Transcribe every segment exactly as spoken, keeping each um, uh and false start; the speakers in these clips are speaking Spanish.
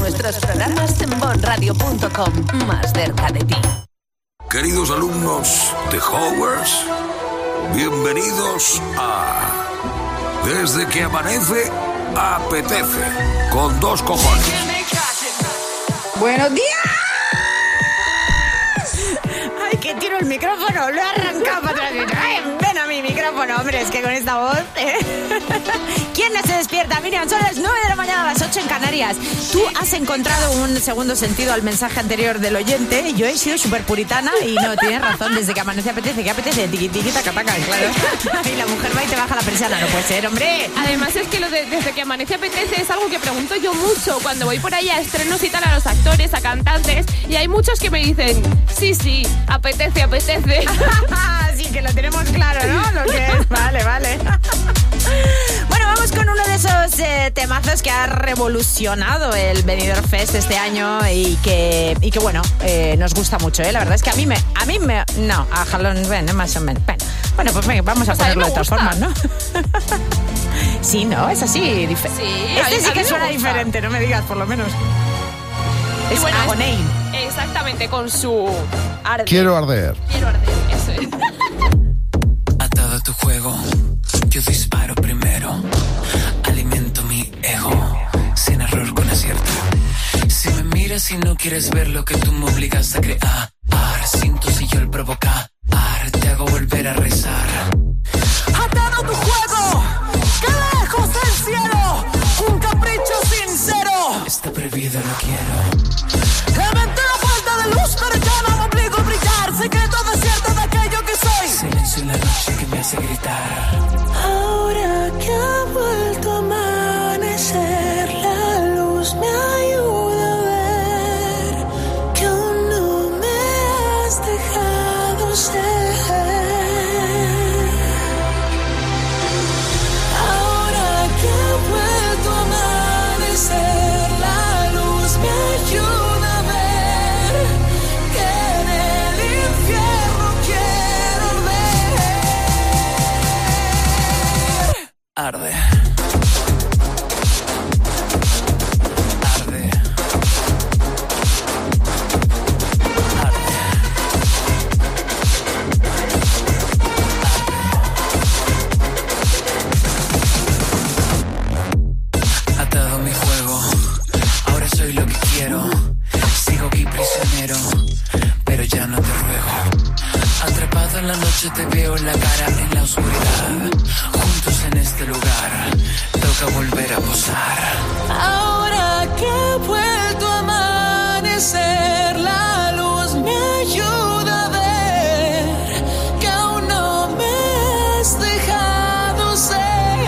nuestros programas en bon radio punto com, más cerca de ti. Queridos alumnos de Hogwarts, bienvenidos a Desde que amanece, apetece, con dos cojones. ¡Buenos días! ¡Ay, que tiro el micrófono! Lo he arrancado para atrás. ¡Ay, ven a mi micrófono, hombre! Es que con esta voz... ¿eh? ¿Quién no se despierta? Miriam, son las nueve de la mañana, las ocho en Canarias. Tú has encontrado un segundo sentido al mensaje anterior del oyente. Yo he sido súper puritana y no, tienes razón. Desde que amanece apetece, que apetece, tiqui, tiqui, taca, taca, claro. Y la mujer va y te baja la persiana. No puede ser, hombre. Además es que lo de desde que amanece apetece es algo que pregunto yo mucho cuando voy por ahí a estrenos y tal, a los actores, a cantantes, y hay muchos que me dicen, sí, sí, apetece, apetece. Sí, que lo tenemos claro, ¿no? Lo que es. Vale, vale. Bueno, vamos con uno de esos eh, temazos que ha revolucionado el Benidorm Fest este año y que, y que bueno, eh, nos gusta mucho, ¿eh? La verdad es que a mí me... A mí me no, a Jalón, bueno, más o menos. Bueno, bueno pues venga, vamos a pues ponerlo a de todas formas, ¿no? Sí, ¿no? Es así. Dif- Sí, este a, sí a que mí suena me gusta. diferente, no me digas, por lo menos. Es bueno, Agonein. Es, exactamente, con su arde. Quiero arder. Quiero arder, eso es. Atado a tu juego, yo disparo primero. Alimento mi ego, sin error con acierto. Si me miras y no quieres ver lo que tú me obligas a crear, sin tu yo el provocar, te hago volver a rezar. Atado a tu juego, que lejos del cielo, un capricho sincero. Está prohibido, lo quiero. Inventé la falta de luz, pero ya no me obligo a brillar. Secreto desierto de aquello que soy. Silencio en la noche que me hace gritar. Ahora que ha vuelto a amanecer, la luz me ayuda a ver que aún no me has dejado ser. Ahora que ha vuelto a amanecer, la luz me ayuda a ver que en el infierno quiero arder. Arde. Arde. Arde. Atado a mi juego, ahora soy lo que quiero. Sigo aquí prisionero, pero ya no te ruego. Atrapado en la noche te veo en la cara en la oscuridad. Juntos en este lugar, toca volver a posar. Ahora que he vuelto a amanecer, la luz me ayuda a ver que aún no me has dejado ser.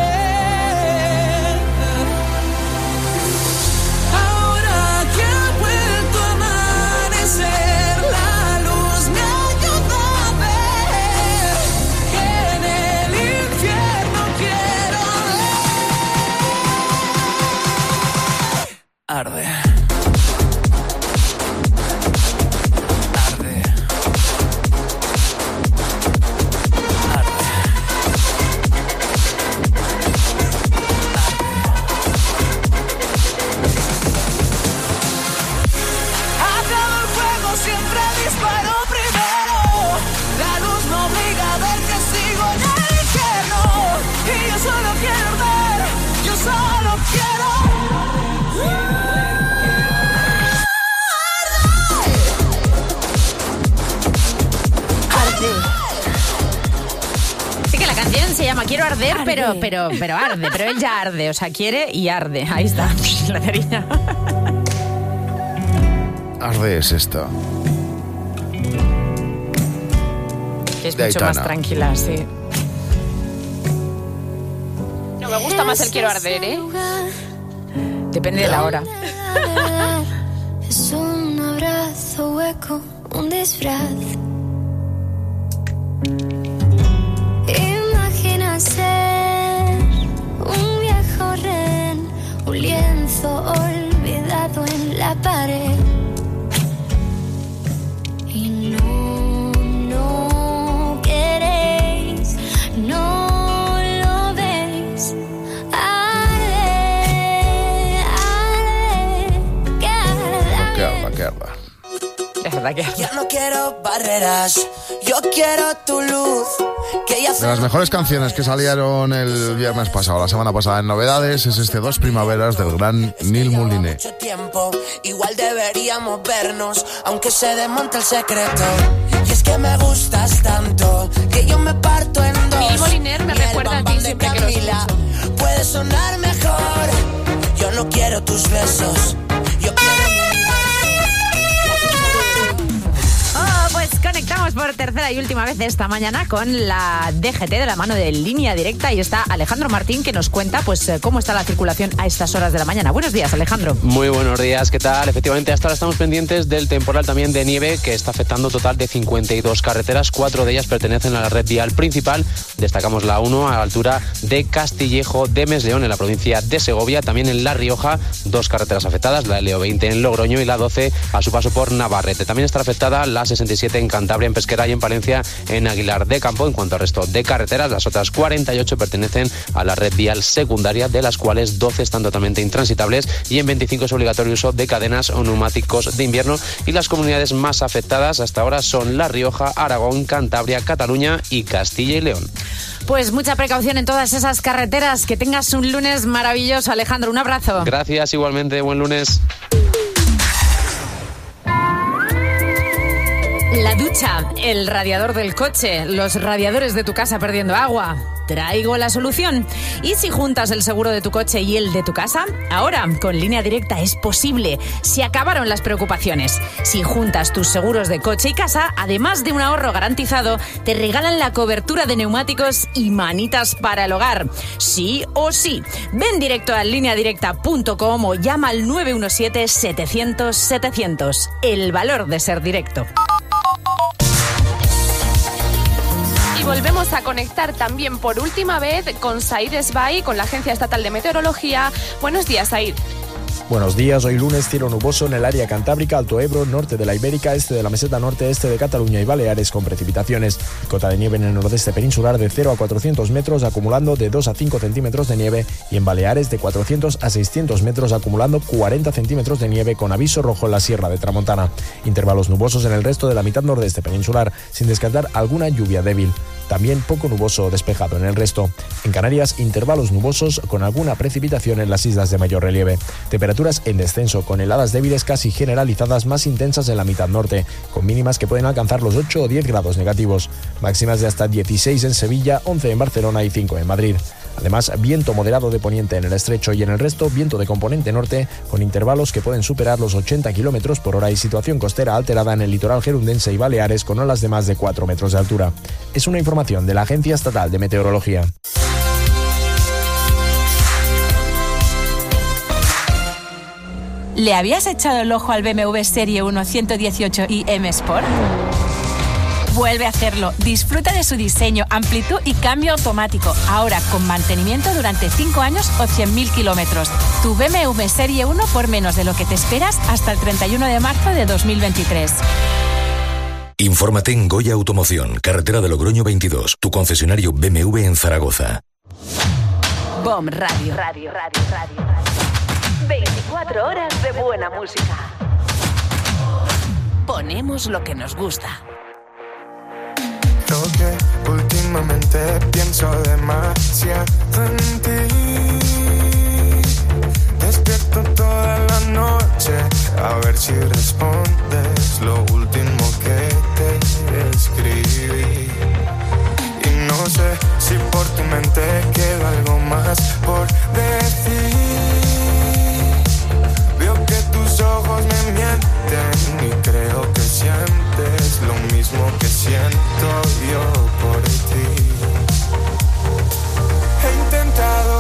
Ahora que he vuelto a amanecer, la luz me ayuda a ver que en el infierno quiero arde. Arde. Arde. Atado al fuego, siempre disparo primero. La luz me obliga a ver que sigo en el infierno. Y yo solo quiero ver, yo solo quiero. Sí que la canción se llama Quiero arder, arde. pero pero pero arde, pero él ya arde, o sea, quiere y arde. Ahí está, la cerilla. Arde es esto. Que es De mucho Aitana. más tranquila, sí. No, me gusta más el quiero arder, ¿eh? Depende de la hora. Es un abrazo hueco, un disfraz. Imagina ser un viejo rehén, un lienzo olvidado en la pared. Y no, no queréis, no lo veis. Arde, arde, que izquierda. Yo no quiero barreras, yo quiero tu luz. Que ya de las mejores canciones que salieron el viernes pasado, la semana pasada en novedades, es este Dos Primaveras del gran Neil Mouliné. Igual deberíamos vernos, aunque se desmonte el secreto. Y es que me gustas tanto, que yo me parto en dos. Neil Mouliné me recuerda a ti siempre que lo escucho. Puede sonar mejor, yo no quiero tus besos, yo quiero... Conectamos por tercera y última vez esta mañana con la D G T de la mano de Línea Directa y está Alejandro Martín que nos cuenta pues cómo está la circulación a estas horas de la mañana. Buenos días, Alejandro. Muy buenos días, ¿qué tal? Efectivamente, hasta ahora estamos pendientes del temporal también de nieve que está afectando un total de cincuenta y dos carreteras, cuatro de ellas pertenecen a la red vial principal. Destacamos la uno a la altura de Castillejo de Mesleón en la provincia de Segovia, también en La Rioja, dos carreteras afectadas, la L O veinte en Logroño y la doce a su paso por Navarrete. También está afectada la sesenta y siete en Cantabria, en Pesquera y en Palencia, en Aguilar de Campo. En cuanto al resto de carreteras, las otras cuarenta y ocho pertenecen a la red vial secundaria, de las cuales doce están totalmente intransitables y en veinticinco es obligatorio uso de cadenas o neumáticos de invierno. Y las comunidades más afectadas hasta ahora son La Rioja, Aragón, Cantabria, Cataluña y Castilla y León. Pues mucha precaución en todas esas carreteras. Que tengas un lunes maravilloso, Alejandro. Un abrazo. Gracias, igualmente. Buen lunes. La ducha, el radiador del coche, los radiadores de tu casa perdiendo agua. Traigo la solución. ¿Y si juntas el seguro de tu coche y el de tu casa? Ahora, con Línea Directa es posible. Se acabaron las preocupaciones. Si juntas tus seguros de coche y casa, además de un ahorro garantizado, te regalan la cobertura de neumáticos y manitas para el hogar. Sí o sí. Ven directo a línea directa punto com o llama al nueve uno siete, setecientos, setecientos. El valor de ser directo. Y volvemos a conectar también por última vez con Said Esbai, con la Agencia Estatal de Meteorología. Buenos días, Said. Buenos días, hoy lunes cielo nuboso en el área cantábrica, Alto Ebro, norte de la Ibérica, este de la meseta norte, este de Cataluña y Baleares con precipitaciones. Cota de nieve en el nordeste peninsular de cero a cuatrocientos metros, acumulando de dos a cinco centímetros de nieve, y en Baleares de cuatrocientos a seiscientos metros, acumulando cuarenta centímetros de nieve con aviso rojo en la Sierra de Tramontana. Intervalos nubosos en el resto de la mitad nordeste peninsular, sin descartar alguna lluvia débil. También poco nuboso o despejado en el resto. En Canarias, intervalos nubosos con alguna precipitación en las islas de mayor relieve. Temperaturas en descenso, con heladas débiles casi generalizadas más intensas en la mitad norte, con mínimas que pueden alcanzar los ocho o diez grados negativos. Máximas de hasta dieciséis en Sevilla, once en Barcelona y cinco en Madrid. Además, viento moderado de poniente en el estrecho y en el resto, viento de componente norte, con intervalos que pueden superar los ochenta kilómetros por hora y situación costera alterada en el litoral gerundense y Baleares con olas de más de cuatro metros de altura. Es una información de la Agencia Estatal de Meteorología. ¿Le habías echado el ojo al B M W Serie uno ciento dieciocho i M Sport? Vuelve a hacerlo. Disfruta de su diseño, amplitud y cambio automático. Ahora con mantenimiento durante cinco años o cien mil kilómetros. Tu B M W Serie uno por menos de lo que te esperas hasta el treinta y uno de marzo de dos mil veintitrés. Infórmate en Goya Automoción, carretera de Logroño veintidós, tu concesionario B M W en Zaragoza. B O M Radio, Radio, Radio, Radio. veinticuatro horas de buena música. Ponemos lo que nos gusta. Creo que últimamente pienso demasiado en ti. Despierto toda la noche a ver si respondes lo último que te escribí. Y no sé si por tu mente queda algo más por decir. Veo que tus ojos me mienten y creo que sientes lo mismo que siento yo por ti. He intentado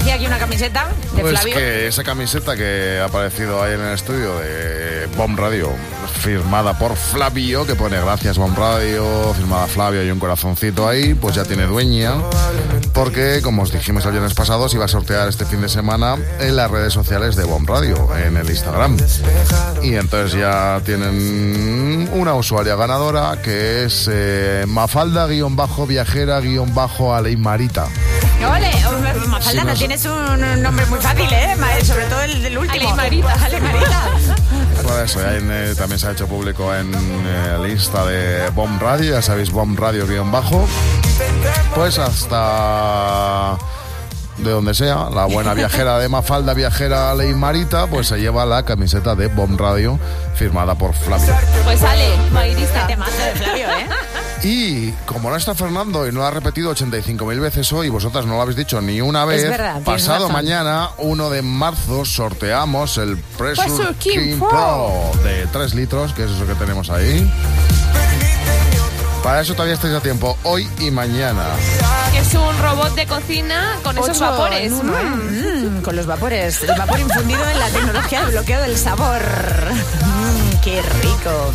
aparecía aquí una camiseta de Pues Flavio. que esa camiseta que ha aparecido ahí en el estudio de Bomb Radio, firmada por Flavio, que pone gracias Bomb Radio, firmada Flavio y un corazoncito ahí, pues ya tiene dueña, porque como os dijimos el viernes pasado, se iba a sortear este fin de semana en las redes sociales de Bomb Radio, en el Instagram. Y entonces ya tienen una usuaria ganadora, que es eh, Mafalda-viajera-aleimarita. Ole, Mafalda, Sí, no no sé. tienes un nombre muy fácil, ¿eh? Sobre todo el del último. Aleimarita. Aleimarita. Por eso, ya en, eh, también se ha hecho público en eh, el Insta de Bomb Radio, ya sabéis, Bomb Radio guión bajo. Pues hasta de donde sea, la buena viajera de Mafalda, viajera Aleimarita, pues se lleva la camiseta de Bomb Radio firmada por Flavio. Pues Ale, mairista. Temazo de Flavio, ¿eh? Y como no está Fernando y no lo ha repetido ochenta y cinco mil veces hoy, vosotras no lo habéis dicho ni una vez, verdad, tienes pasado razón. mañana, uno de marzo, sorteamos el Pressure, Pressure King King Pro. Pro de tres litros, que es eso que tenemos ahí. Para eso todavía estáis a tiempo, hoy y mañana. Que es un robot de cocina con esos Ocho vapores. en uno, ¿eh? Mm. Mm, con los vapores. El vapor infundido en la tecnología de bloqueo del sabor. Mm, qué rico.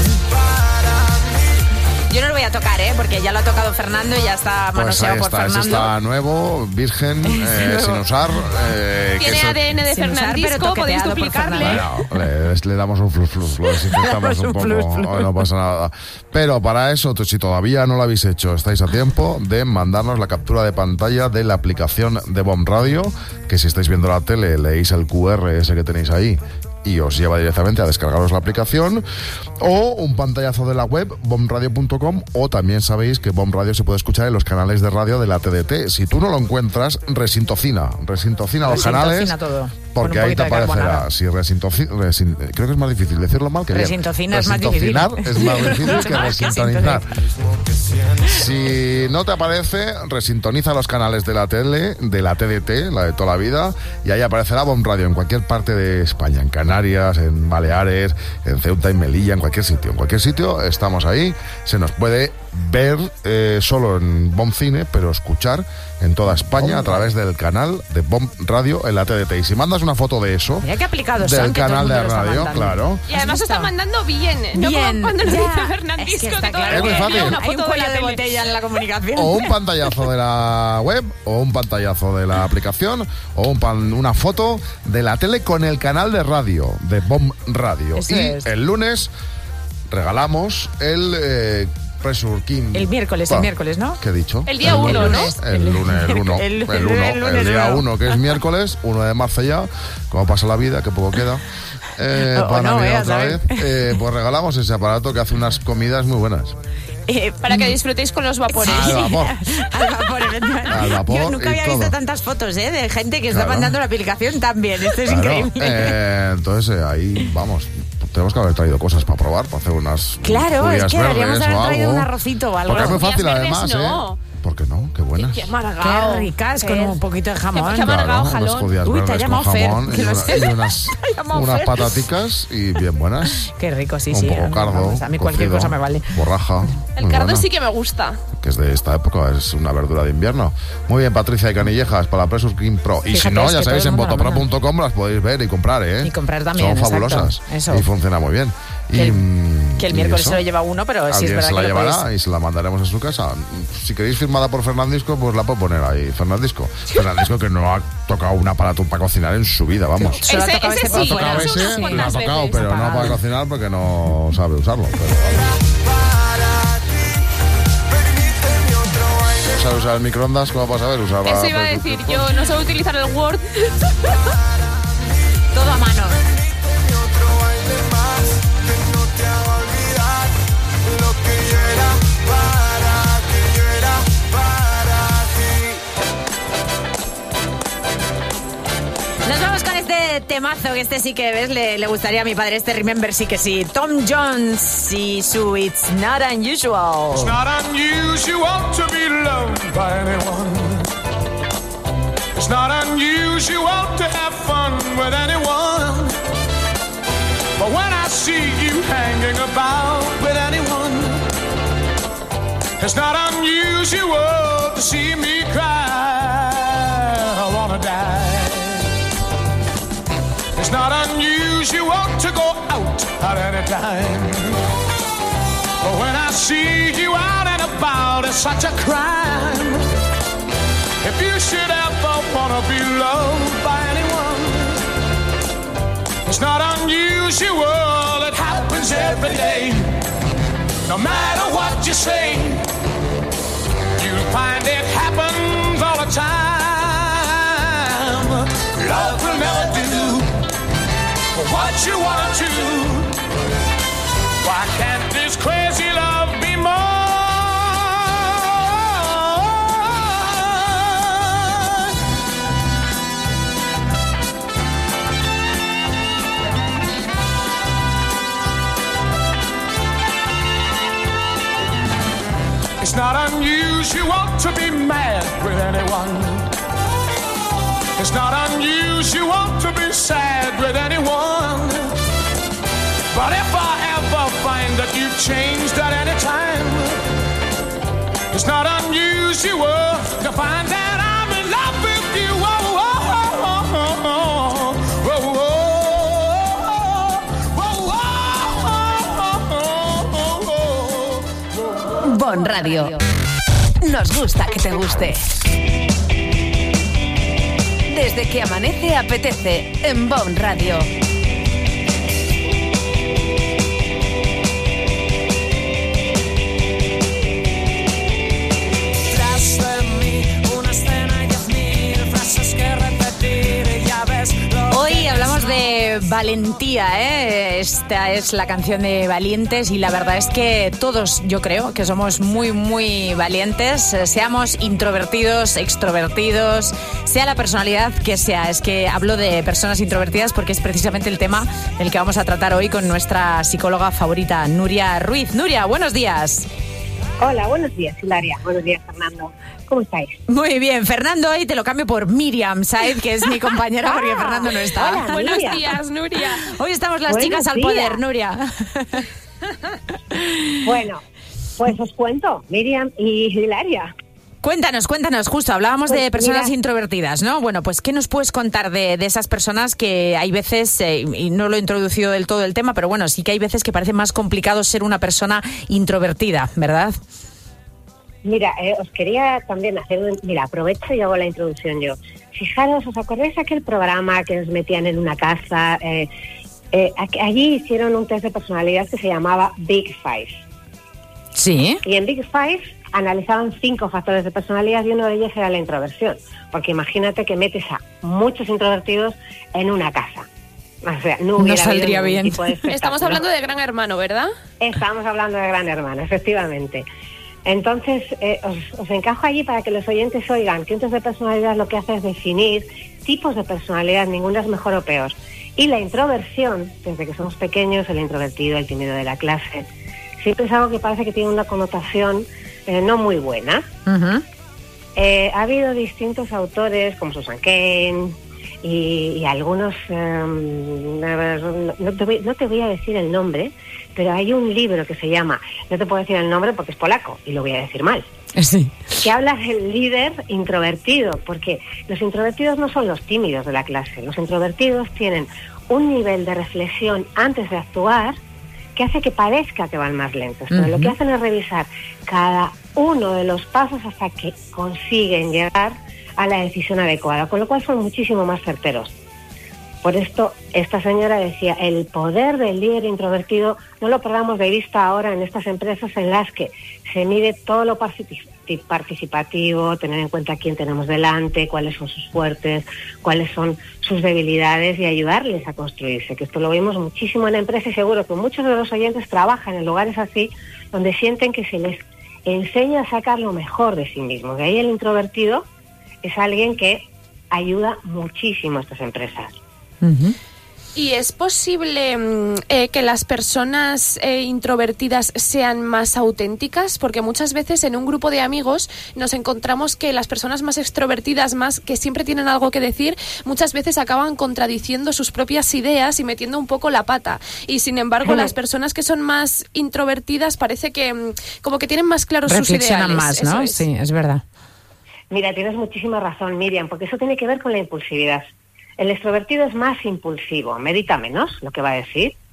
Yo no lo voy a tocar, ¿eh? Porque ya lo ha tocado Fernando y ya está Pues manoseado ahí por está, ese Fernando. está nuevo, virgen, eh, nuevo. sin usar. eh, que Tiene eso- A D N de Sin usar, Fernandisco, pero podéis toqueteado por duplicarle. Fernando. Bueno, le, le damos un flus flus, lo desinfectamos un Un poco, flus, flus. hoy no pasa nada. Pero para eso, si todavía no lo habéis hecho, estáis a tiempo de mandarnos la captura de pantalla de la aplicación de Bomb Radio, que si estáis viendo la tele, leéis el Q R ese que tenéis ahí y os lleva directamente a descargaros la aplicación, o un pantallazo de la web bomb radio punto com, o también sabéis que Bomb Radio se puede escuchar en los canales de radio de la T D T. Si tú no lo encuentras, resintocina, resintocina los canales, Resintocina todo. porque Con un ahí te poquito de aparecerá. carbonara. Si resintoci- resin- creo que es más difícil decirlo mal que bien. Resintocina es más difícil. Resintocinar es más difícil que Más que resintonizar. Si no te aparece, resintoniza los canales de la tele, de la T D T, la de toda la vida, y ahí aparecerá Bomb Radio en cualquier parte de España, en Canarias, en Baleares, en Ceuta y Melilla, en cualquier sitio. En cualquier sitio estamos ahí. Se nos puede ver eh, solo en Bomb Cine, pero escuchar en toda España a través del canal de Bomb Radio en la T D T. Y si mandas una foto de eso, Mira qué aplicados del son, que todo el canal mundo de lo está radio, mandando. claro. Y además lo está mandando bien. No Bien, como cuando lo ya. dice Fernandisco, Es que que, está todo claro. Es muy el fácil. día una Hay un foto de cuello la de tele. botella en la comunicación. O un pantallazo de la web, o un pantallazo de la aplicación, o un pan- una foto de la tele con el canal de radio, de Bomb Radio. Eso y es. el lunes regalamos el eh, Pressure King. El miércoles, el Ah, miércoles, ¿no? ¿Qué he dicho? El día uno, ¿no? El lunes, el uno, El- el, uno, el lunes el día uno. uno, que es miércoles, uno de marzo ya, como pasa la vida, que poco queda. Eh, O- o para no, Navidad eh, a otra saber. vez, eh, pues regalamos ese aparato que hace unas comidas muy buenas. Eh, Para que disfrutéis con los vapores. Al vapor. Al vapor, efectivamente. Al vapor Yo nunca y había visto todo. tantas fotos, ¿eh? De gente que está Claro. mandando la aplicación tan bien. Esto es Claro, increíble. eh, entonces eh, ahí vamos. Tenemos que haber traído cosas para probar, para hacer unas Claro, es judías que deberíamos verdes haber o traído algo. un arrocito o algo. Porque es muy fácil Judías verdes además, no. ¿eh? ¿Por qué no? Qué buenas. Qué amargado. Qué ricas, con Fer. un poquito de jamón. Qué amargado, Claro, unas jalón. judías Uy, te ha verdes llamado con Fer, jamón que y, lo una- sé. y unas, Te ha llamado unas Fer. pataticas y bien buenas. Qué rico, sí, un sí. poco cardo, Vamos, a mí cualquier cocido, cosa me vale. borraja. El muy cardo buena, sí que me gusta. que es de esta época, es una verdura de invierno. Muy bien, Patricia y Canillejas, para la Pressure King Pro. Y Fíjate, si no, es ya que sabéis, todo en el mundo la botopro punto com las podéis ver y comprar, ¿eh? Y comprar también, Son exacto, fabulosas. eso. Y funciona muy bien. Que y, el- mm, Que el y miércoles eso. se lo lleva uno, pero sí es Alguien verdad se la que lo llevará podéis... y se la mandaremos a su casa. Si queréis firmada por Fernandisco, pues la puedo poner ahí, Fernandisco. Fernandisco que no ha tocado un aparato para cocinar en su vida, vamos. Solo ha Ese- tocado ese este por sí, Ha tocado fuera. eso ese, unas lo ha cuantas tocado, veces. pero no para cocinar porque no sabe usarlo. Pero, ¿no sabe usar el microondas? ¿Cómo vas a ver usar? Eso iba a decir, yo no sé utilizar el Word. Todo a mano. Nos vamos con este temazo, que este sí que ves, le, le gustaría a mi padre, este Remember sí que sí. Tom Jones y su It's Not Unusual. It's not unusual to be loved by anyone. It's not unusual to have fun with anyone. But when I see you hanging about with anyone, it's not unusual to see me cry. I wanna die. anytime. But when I see you out and about, it's such a crime. If you should ever wanna be loved by anyone, it's not unusual, it happens every day. No matter what you say, you'll find it happens all the time. Love will never do what you want to. Why can't this crazy love be more? It's not unusual to be mad with anyone. It's not unusual to be sad with anyone. But if I ever find that you've changed at any time, it's not unusual to find that I'm in love with you. Oh, oh, oh, oh, oh, oh, oh. Bon Radio. Nos gusta que te guste. Desde que amanece apetece en Bon Radio. Tras de mí una escena y diez mil frases que repetir, ya ves. Hoy hablamos de valentía, ¿eh? Esta es la canción de Valientes y la verdad es que todos, yo creo, que somos muy, muy valientes, seamos introvertidos, extrovertidos, sea la personalidad que sea. Es que hablo de personas introvertidas porque es precisamente el tema del que vamos a tratar hoy con nuestra psicóloga favorita, Nuria Ruiz. Nuria, buenos días. Hola, buenos días, Hilaria. Buenos días, Fernando. ¿Cómo estáis? Muy bien, Fernando, hoy te lo cambio por Miriam Said, que es mi compañera, porque Fernando no está. Hola, Buenos Nuria. días, Nuria. Hoy estamos las Buenos chicas al días. poder, Nuria. Bueno, pues os cuento, Miriam y Hilaria. Cuéntanos, cuéntanos, justo, hablábamos Pues de personas mira. introvertidas, ¿no? Bueno, pues, ¿qué nos puedes contar de, de esas personas que hay veces, eh, y no lo he introducido del todo el tema, pero bueno, sí que hay veces que parece más complicado ser una persona introvertida, ¿verdad? Mira, eh, os quería también hacer un... Mira, aprovecho y hago la introducción yo. Fijaros, ¿os acordáis de aquel programa que nos metían en una casa? Eh, eh, allí hicieron un test de personalidad que se llamaba Big Five. Sí. Y en Big Five analizaban cinco factores de personalidad y uno de ellos era la introversión. Porque imagínate que metes a muchos introvertidos en una casa. O sea, no hubiera No saldría habido ningún bien. tipo de espectáculo. Estamos hablando de Gran Hermano, ¿verdad? Estamos hablando de Gran Hermano, efectivamente. Entonces, eh, os, os encajo allí para que los oyentes oigan que un test de personalidad lo que hace es definir tipos de personalidad, ninguna es mejor o peor. Y la introversión, desde que somos pequeños, el introvertido, el tímido de la clase, siempre es algo que parece que tiene una connotación eh, no muy buena. Uh-huh. Eh, ha habido distintos autores, como Susan Cain y, y algunos... Um, no, no, te voy, no te voy a decir el nombre, pero hay un libro que se llama, no te puedo decir el nombre porque es polaco y lo voy a decir mal, sí. que habla del líder introvertido, porque los introvertidos no son los tímidos de la clase, los introvertidos tienen un nivel de reflexión antes de actuar que hace que parezca que van más lentos, pero uh-huh. lo que hacen es revisar cada uno de los pasos hasta que consiguen llegar a la decisión adecuada, con lo cual son muchísimo más certeros. Por esto, esta señora decía, el poder del líder introvertido no lo perdamos de vista ahora en estas empresas en las que se mide todo lo participativo, tener en cuenta quién tenemos delante, cuáles son sus fuertes, cuáles son sus debilidades y ayudarles a construirse, que esto lo vemos muchísimo en la empresa y seguro que muchos de los oyentes trabajan en lugares así donde sienten que se les enseña a sacar lo mejor de sí mismos. De ahí el introvertido es alguien que ayuda muchísimo a estas empresas. Uh-huh. ¿Y es posible eh, que las personas eh, introvertidas sean más auténticas? Porque muchas veces en un grupo de amigos nos encontramos que las personas más extrovertidas, más que siempre tienen algo que decir, muchas veces acaban contradiciendo sus propias ideas y metiendo un poco la pata. Y sin embargo, las personas que son más introvertidas parece que como que tienen más claros sus ideales. Reflexionan más, ¿no? Es. Sí, es verdad. Mira, tienes muchísima razón, Miriam, porque eso tiene que ver con la impulsividad. El extrovertido es más impulsivo, medita menos lo que va a decir.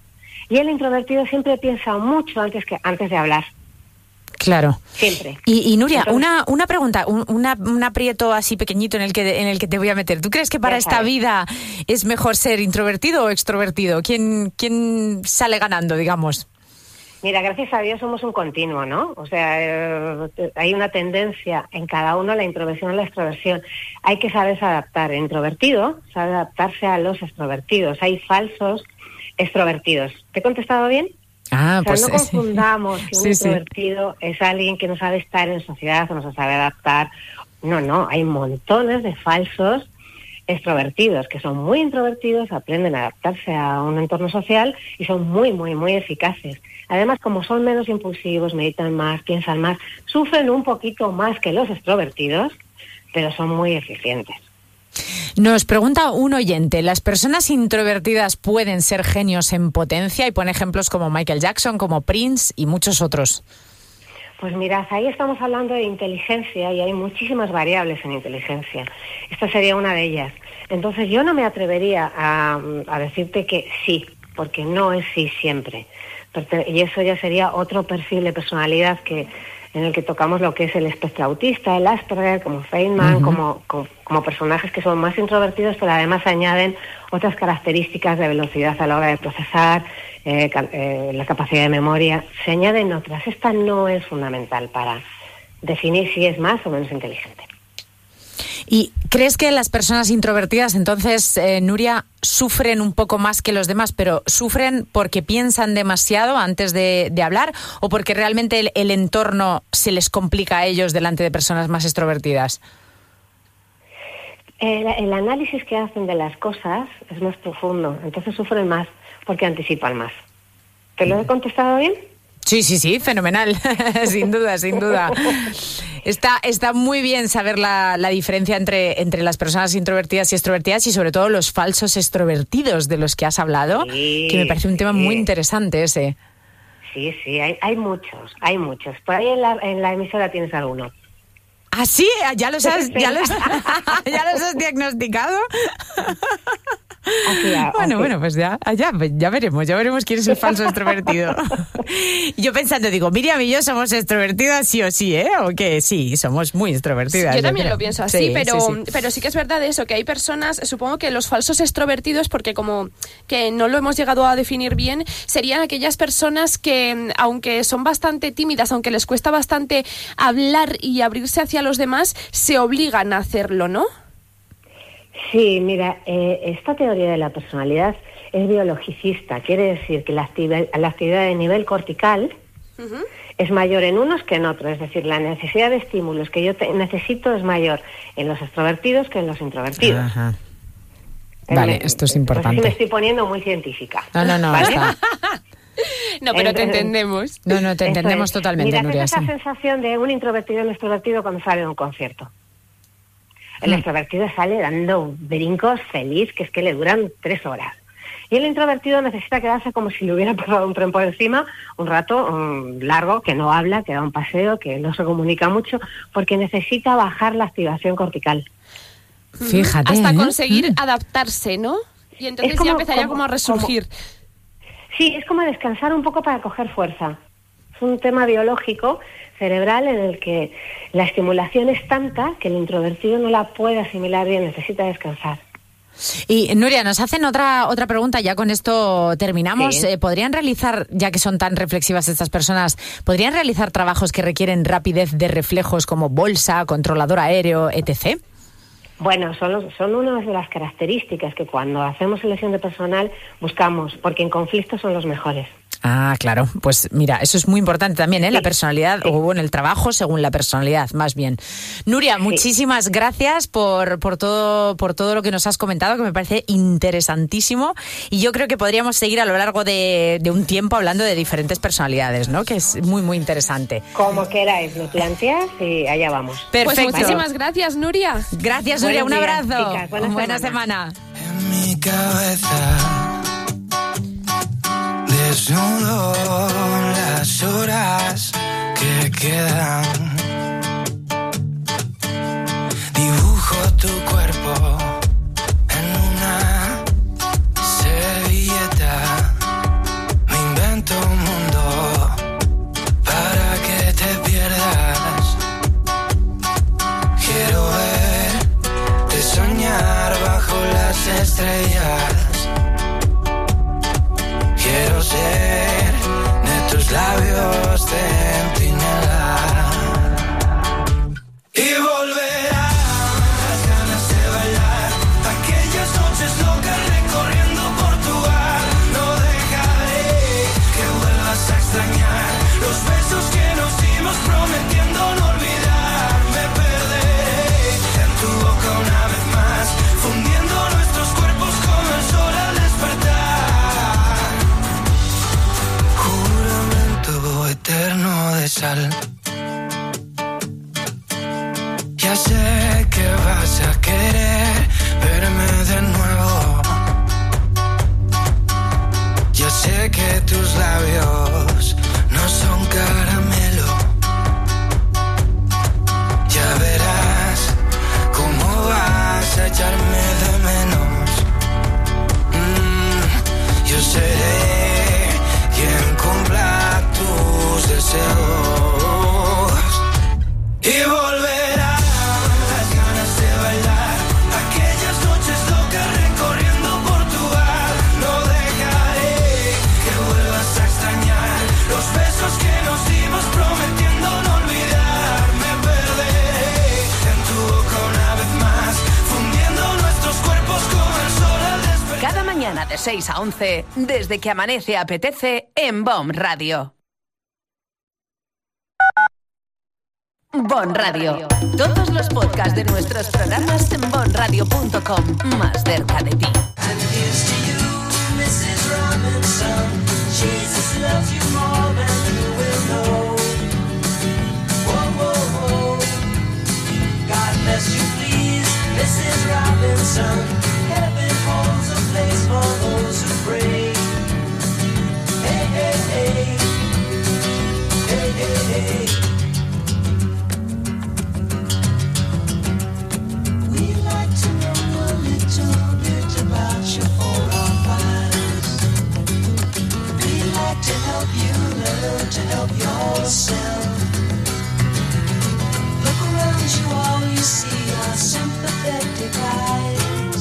Y el introvertido siempre piensa mucho antes, que, antes de hablar. Claro. Siempre. Y, y Nuria, Entonces, una, una pregunta, un, una, un aprieto así pequeñito en el que en el que te voy a meter. ¿Tú crees que para esta vida es mejor ser introvertido o extrovertido? ¿Quién, quién sale ganando, digamos? Mira, gracias a Dios somos un continuo, ¿no? O sea, eh, hay una tendencia en cada uno a la introversión y a la extroversión. Hay que saberse adaptar. El introvertido sabe adaptarse a los extrovertidos. Hay falsos extrovertidos. ¿Te he contestado bien? Ah, o sea, pues no confundamos que un sí, introvertido sí. es alguien que no sabe estar en sociedad o no se sabe adaptar. No, no, hay montones de falsos extrovertidos que son muy introvertidos, aprenden a adaptarse a un entorno social y son muy, muy, muy eficaces. Además, como son menos impulsivos, meditan más, piensan más, sufren un poquito más que los extrovertidos, pero son muy eficientes. Nos pregunta un oyente, ¿las personas introvertidas pueden ser genios en potencia? Y pone ejemplos como Michael Jackson, como Prince y muchos otros. Pues mirad, ahí estamos hablando de inteligencia y hay muchísimas variables en inteligencia. Esta sería una de ellas. Entonces yo no me atrevería a, a decirte que sí, porque no es sí siempre. Y eso ya sería otro perfil de personalidad que en el que tocamos lo que es el espectro autista, el Asperger, como Feynman, uh-huh. como, como, como personajes que son más introvertidos, pero además añaden otras características de velocidad a la hora de procesar, eh, eh, la capacidad de memoria. Se añaden otras. Esta no es fundamental para definir si es más o menos inteligente. ¿Y crees que las personas introvertidas, entonces, eh, Nuria, sufren un poco más que los demás, pero sufren porque piensan demasiado antes de, de hablar o porque realmente el, el entorno se les complica a ellos delante de personas más extrovertidas? El, el análisis que hacen de las cosas es más profundo, entonces sufren más porque anticipan más. ¿Te lo he contestado bien? Sí, sí, sí, fenomenal, sin duda, sin duda. Está, está muy bien saber la, la diferencia entre, entre las personas introvertidas y extrovertidas y sobre todo los falsos extrovertidos de los que has hablado, sí, que me parece un sí. tema muy interesante ese. Sí, sí, hay, hay muchos, hay muchos. Por ahí en la, en la emisora tienes alguno. ¿Ah, sí? ¿Ya los has, ya los, ya los has diagnosticado? Así, así. Bueno, bueno, pues ya, ya, ya veremos, ya veremos quién es el falso extrovertido. Yo pensando, digo, Miriam y yo somos extrovertidas sí o sí, ¿eh? ¿O qué? Sí, somos muy extrovertidas. Yo también yo lo pienso así, sí, pero, sí, sí. pero sí que es verdad eso, que hay personas, supongo que los falsos extrovertidos, porque como que no lo hemos llegado a definir bien, serían aquellas personas que, aunque son bastante tímidas, aunque les cuesta bastante hablar y abrirse hacia los demás, se obligan a hacerlo, ¿no? Sí, mira, eh, esta teoría de la personalidad es biologicista. Quiere decir que la actividad, la actividad de nivel cortical uh-huh. es mayor en unos que en otros. Es decir, la necesidad de estímulos que yo te, necesito es mayor en los extrovertidos que en los introvertidos. Ajá. Vale, me, esto es importante. No sé si me estoy poniendo muy científica. No, no, no. ¿Vale? Está... No, pero te entendemos. No, no, te entendemos es. totalmente, Mira, Nuria. Esa sí. sensación de un introvertido y un extrovertido cuando sale de un concierto. El extrovertido sale dando brincos feliz, que es que le duran tres horas. Y el introvertido necesita quedarse como si le hubiera pasado un tren por encima, un rato um, largo, que no habla, que da un paseo, que no se comunica mucho, porque necesita bajar la activación cortical. Fíjate. Hasta ¿eh? conseguir ¿eh? adaptarse, ¿no? Y entonces como, ya empezaría como, como a resurgir. Como, sí, es como descansar un poco para coger fuerza. Es un tema biológico, cerebral, en el que la estimulación es tanta que el introvertido no la puede asimilar bien, necesita descansar. Y Nuria, nos hacen otra otra pregunta, ya con esto terminamos. Sí. Eh, ¿Podrían realizar, ya que son tan reflexivas estas personas, podrían realizar trabajos que requieren rapidez de reflejos como bolsa, controlador aéreo, etcétera? Bueno, son, los, son una de las características que cuando hacemos selección de personal buscamos, porque en conflicto son los mejores. Ah, claro. Pues mira, eso es muy importante también, ¿eh? Sí. La personalidad, sí. o bueno, el trabajo según la personalidad, más bien. Nuria, sí. muchísimas gracias por, por, todo, por todo lo que nos has comentado, que me parece interesantísimo. Y yo creo que podríamos seguir a lo largo de, de un tiempo hablando de diferentes personalidades, ¿no? Que es muy, muy interesante. Como queráis, lo planteas y allá vamos. Perfecto. Pues muchísimas gracias, Nuria. Gracias, Nuria. Un días, abrazo. Chicas, buena, buena semana. semana. En mi cabeza desnudo las horas que quedan. Dibujo tu cuerpo en una servilleta. Me estrellas. Quiero ser de tus labios de Centinela. Y volverán las ganas de bailar, aquellas noches locas recorriendo Portugal. No dejaré que vuelvas a extrañar los besos que nos dimos prometiendo no olvidar. Me perderé en tu boca una vez más, fundiendo nuestros cuerpos como el sol al despertar. Juramento eterno de sal. Ya sé que vas a querer verme de nuevo. Ya sé que tus labios no son caramelo. Ya verás cómo vas a echarme de menos. Mm, yo seré quien cumpla tus deseos. Y volverá las ganas de bailar, aquellas noches locas recorriendo Portugal. No dejaré que vuelvas a extrañar los besos que nos dimos prometiendo no olvidar. Me perderé en tu boca una vez más, fundiendo nuestros cuerpos como el sol al despertar. Cada mañana de seis a once, desde que amanece apetece en Bon Radio. Bon Radio. Todos los podcasts de nuestros programas en bon radio punto com. Más cerca de ti. To help you learn to help yourself. Look around you, all you see are sympathetic eyes.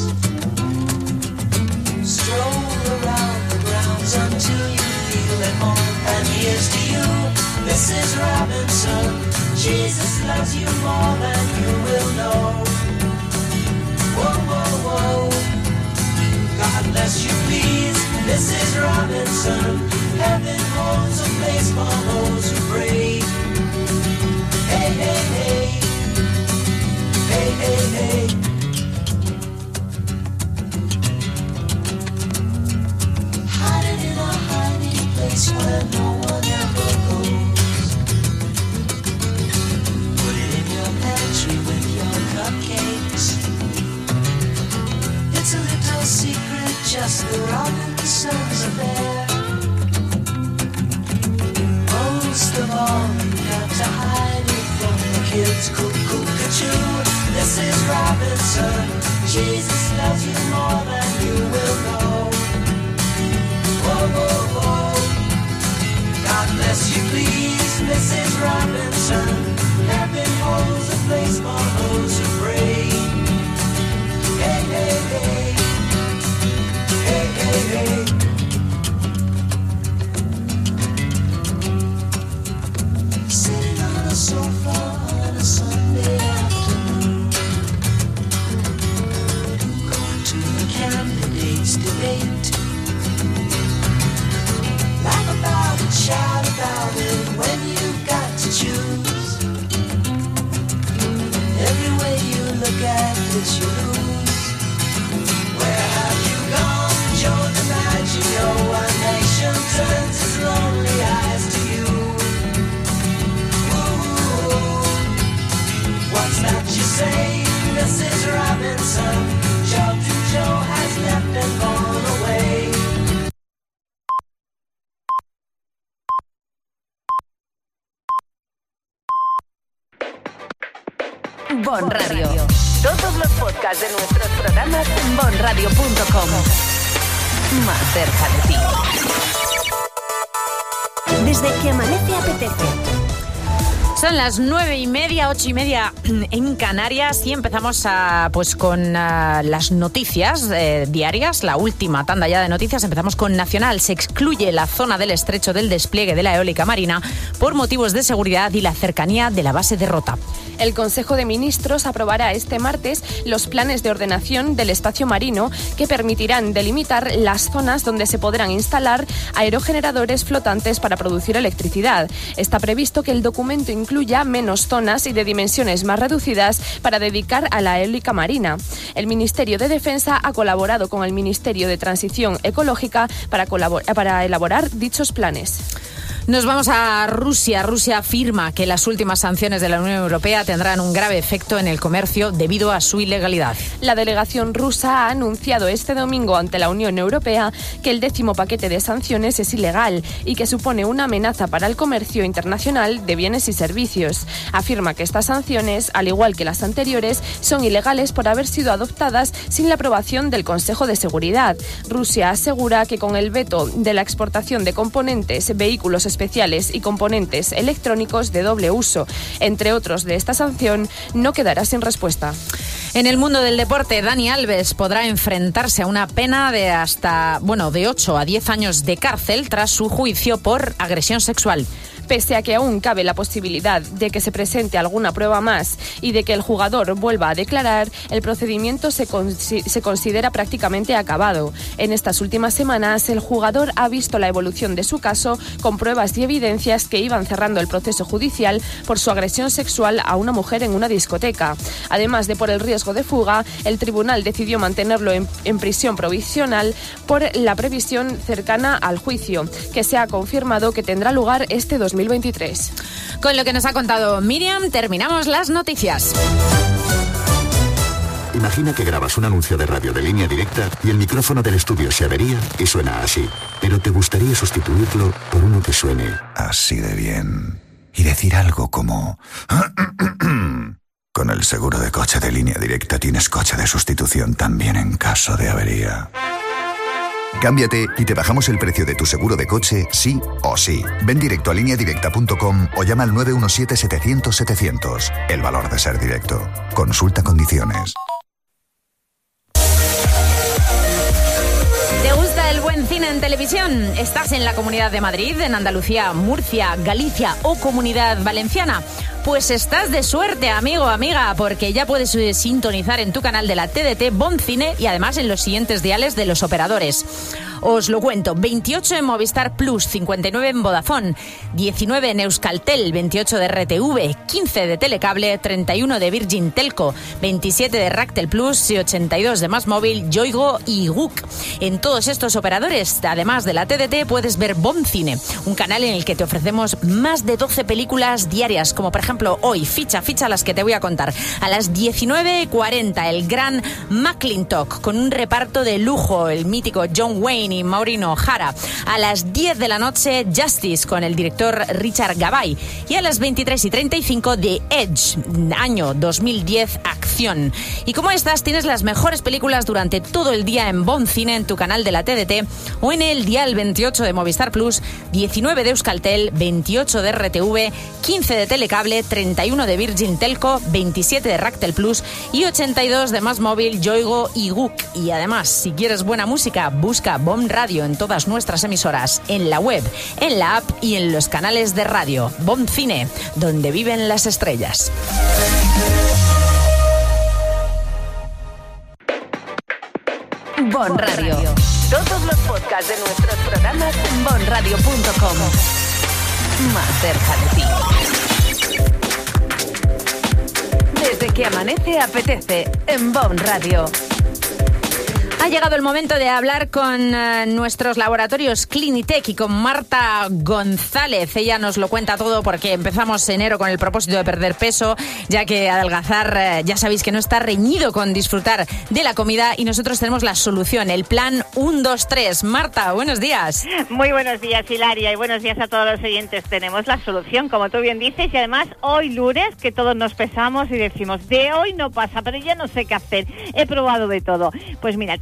Stroll around the grounds until you feel at home. And here's to you, Missus Robinson. Jesus loves you more than you will know. Whoa, whoa, whoa. God bless you, please, Missus Robinson. Heaven holds a place for those who pray. Hey, hey, hey. Hey, hey, hey. Hide it in a hiding place where no one ever goes. Put it in your pantry with your cupcakes. It's a little secret, just the Robinsons affair. Most of all, you got to hide it from the kids. Cuckoo-cuckoo, this is Robinson. Jesus loves you more than you will know. Whoa, whoa, whoa. God bless you, please, Missus Robinson. Heaven holds a place for those who pray. Hey, hey, hey. Hey, hey, hey. Sitting on a sofa on a Sunday afternoon, going to the candidates' debate. Laugh about it, shout about it when you've got to choose. Every way you look at it, you lose. Where have you gone, Joe DiMaggio? A nation turns its lonely eyes to you. What's that you say, Missus Robinson? Joe to Joe has left and gone away. Bon Radio. Todos los podcasts de nuestros programas en bon radio punto com. Más cerca de ti. Desde que amanece apetece. Son las nueve y media, ocho y media en Canarias y empezamos a, pues con uh, las noticias eh, diarias, la última tanda ya de noticias. Empezamos con Nacional. Se excluye la zona del estrecho del despliegue de la eólica marina por motivos de seguridad y la cercanía de la base de Rota. El Consejo de Ministros aprobará este martes los planes de ordenación del espacio marino que permitirán delimitar las zonas donde se podrán instalar aerogeneradores flotantes para producir electricidad. Está previsto que el documento incluya menos zonas y de dimensiones más reducidas para dedicar a la eólica marina. El Ministerio de Defensa ha colaborado con el Ministerio de Transición Ecológica para, colabor- para elaborar dichos planes. Nos vamos a Rusia. Rusia afirma que las últimas sanciones de la Unión Europea tendrán un grave efecto en el comercio debido a su ilegalidad. La delegación rusa ha anunciado este domingo ante la Unión Europea que el décimo paquete de sanciones es ilegal y que supone una amenaza para el comercio internacional de bienes y servicios. Afirma que estas sanciones, al igual que las anteriores, son ilegales por haber sido adoptadas sin la aprobación del Consejo de Seguridad. Rusia asegura que con el veto de la exportación de componentes, vehículos especiales y componentes electrónicos de doble uso, entre otros de esta sanción, no quedará sin respuesta. En el mundo del deporte, Dani Alves podrá enfrentarse a una pena de hasta, bueno, de ocho a diez años de cárcel tras su juicio por agresión sexual. Pese a que aún cabe la posibilidad de que se presente alguna prueba más y de que el jugador vuelva a declarar, el procedimiento se, con- se considera prácticamente acabado. En estas últimas semanas, el jugador ha visto la evolución de su caso con pruebas y evidencias que iban cerrando el proceso judicial por su agresión sexual a una mujer en una discoteca. Además de por el riesgo de fuga, el tribunal decidió mantenerlo en, en prisión provisional por la previsión cercana al juicio, que se ha confirmado que tendrá lugar este dos mil veintitrés. Con lo que nos ha contado Miriam, terminamos las noticias. Imagina que grabas un anuncio de radio de línea directa y el micrófono del estudio se avería y suena así. Pero te gustaría sustituirlo por uno que suene así de bien. Y decir algo como... Con el seguro de coche de línea directa tienes coche de sustitución también en caso de avería. Cámbiate y te bajamos el precio de tu seguro de coche sí o sí. Ven directo a línea directa punto com o llama al nueve uno siete setecientos setecientos. El valor de ser directo. Consulta condiciones. ¿Te gusta el buen cine en televisión? ¿Estás en la Comunidad de Madrid, en Andalucía, Murcia, Galicia o Comunidad Valenciana? Pues estás de suerte, amigo, amiga, porque ya puedes sintonizar en tu canal de la T D T Bon Cine y además en los siguientes diales de los operadores. Os lo cuento: veintiocho en Movistar Plus, cincuenta y nueve en Vodafone, diecinueve en Euskaltel, veintiocho de R T V, quince de Telecable, treinta y uno de Virgin Telco, veintisiete de Ractel Plus y ochenta y dos de Más Móvil, Yoigo y Guk. En todos estos operadores, además de la T D T, puedes ver Bon Cine, un canal en el que te ofrecemos más de doce películas diarias, como por ejemplo hoy, ficha, ficha las que te voy a contar. A las diecinueve cuarenta, el gran McClintock, con un reparto de lujo, el mítico John Wayne y Maureen O'Hara. A las diez de la noche, Justice, con el director Richard Gabay. Y a las veintitrés y treinta y cinco, The Edge, año dos mil diez, acción. Y como estas, tienes las mejores películas durante todo el día en Bon Cine, en tu canal de la T D T, o en el dial veintiocho de Movistar Plus, diecinueve de Euskaltel, veintiocho de R T V, quince de Telecable, treinta y uno de Virgin Telco, veintisiete de Ractel Plus y ochenta y dos de Más Móvil, Yoigo y Guk. Y además, si quieres buena música, busca Bon Radio en todas nuestras emisoras, en la web, en la app y en los canales de radio. Bon Cine, donde viven las estrellas. Bon Radio. Todos los podcasts de nuestros programas en bon radio punto com. Más cerca de ti. Desde que amanece apetece en Bon Radio. Ha llegado el momento de hablar con uh, nuestros laboratorios Clinitec y con Marta González. Ella nos lo cuenta todo porque empezamos enero con el propósito de perder peso, ya que adelgazar, uh, ya sabéis que no está reñido con disfrutar de la comida y nosotros tenemos la solución, el plan uno dos tres. Marta, buenos días. Muy buenos días, Hilaria, y buenos días a todos los oyentes. Tenemos la solución, como tú bien dices, y además hoy lunes, que todos nos pesamos y decimos, de hoy no pasa, pero ya no sé qué hacer, he probado de todo. Pues mira,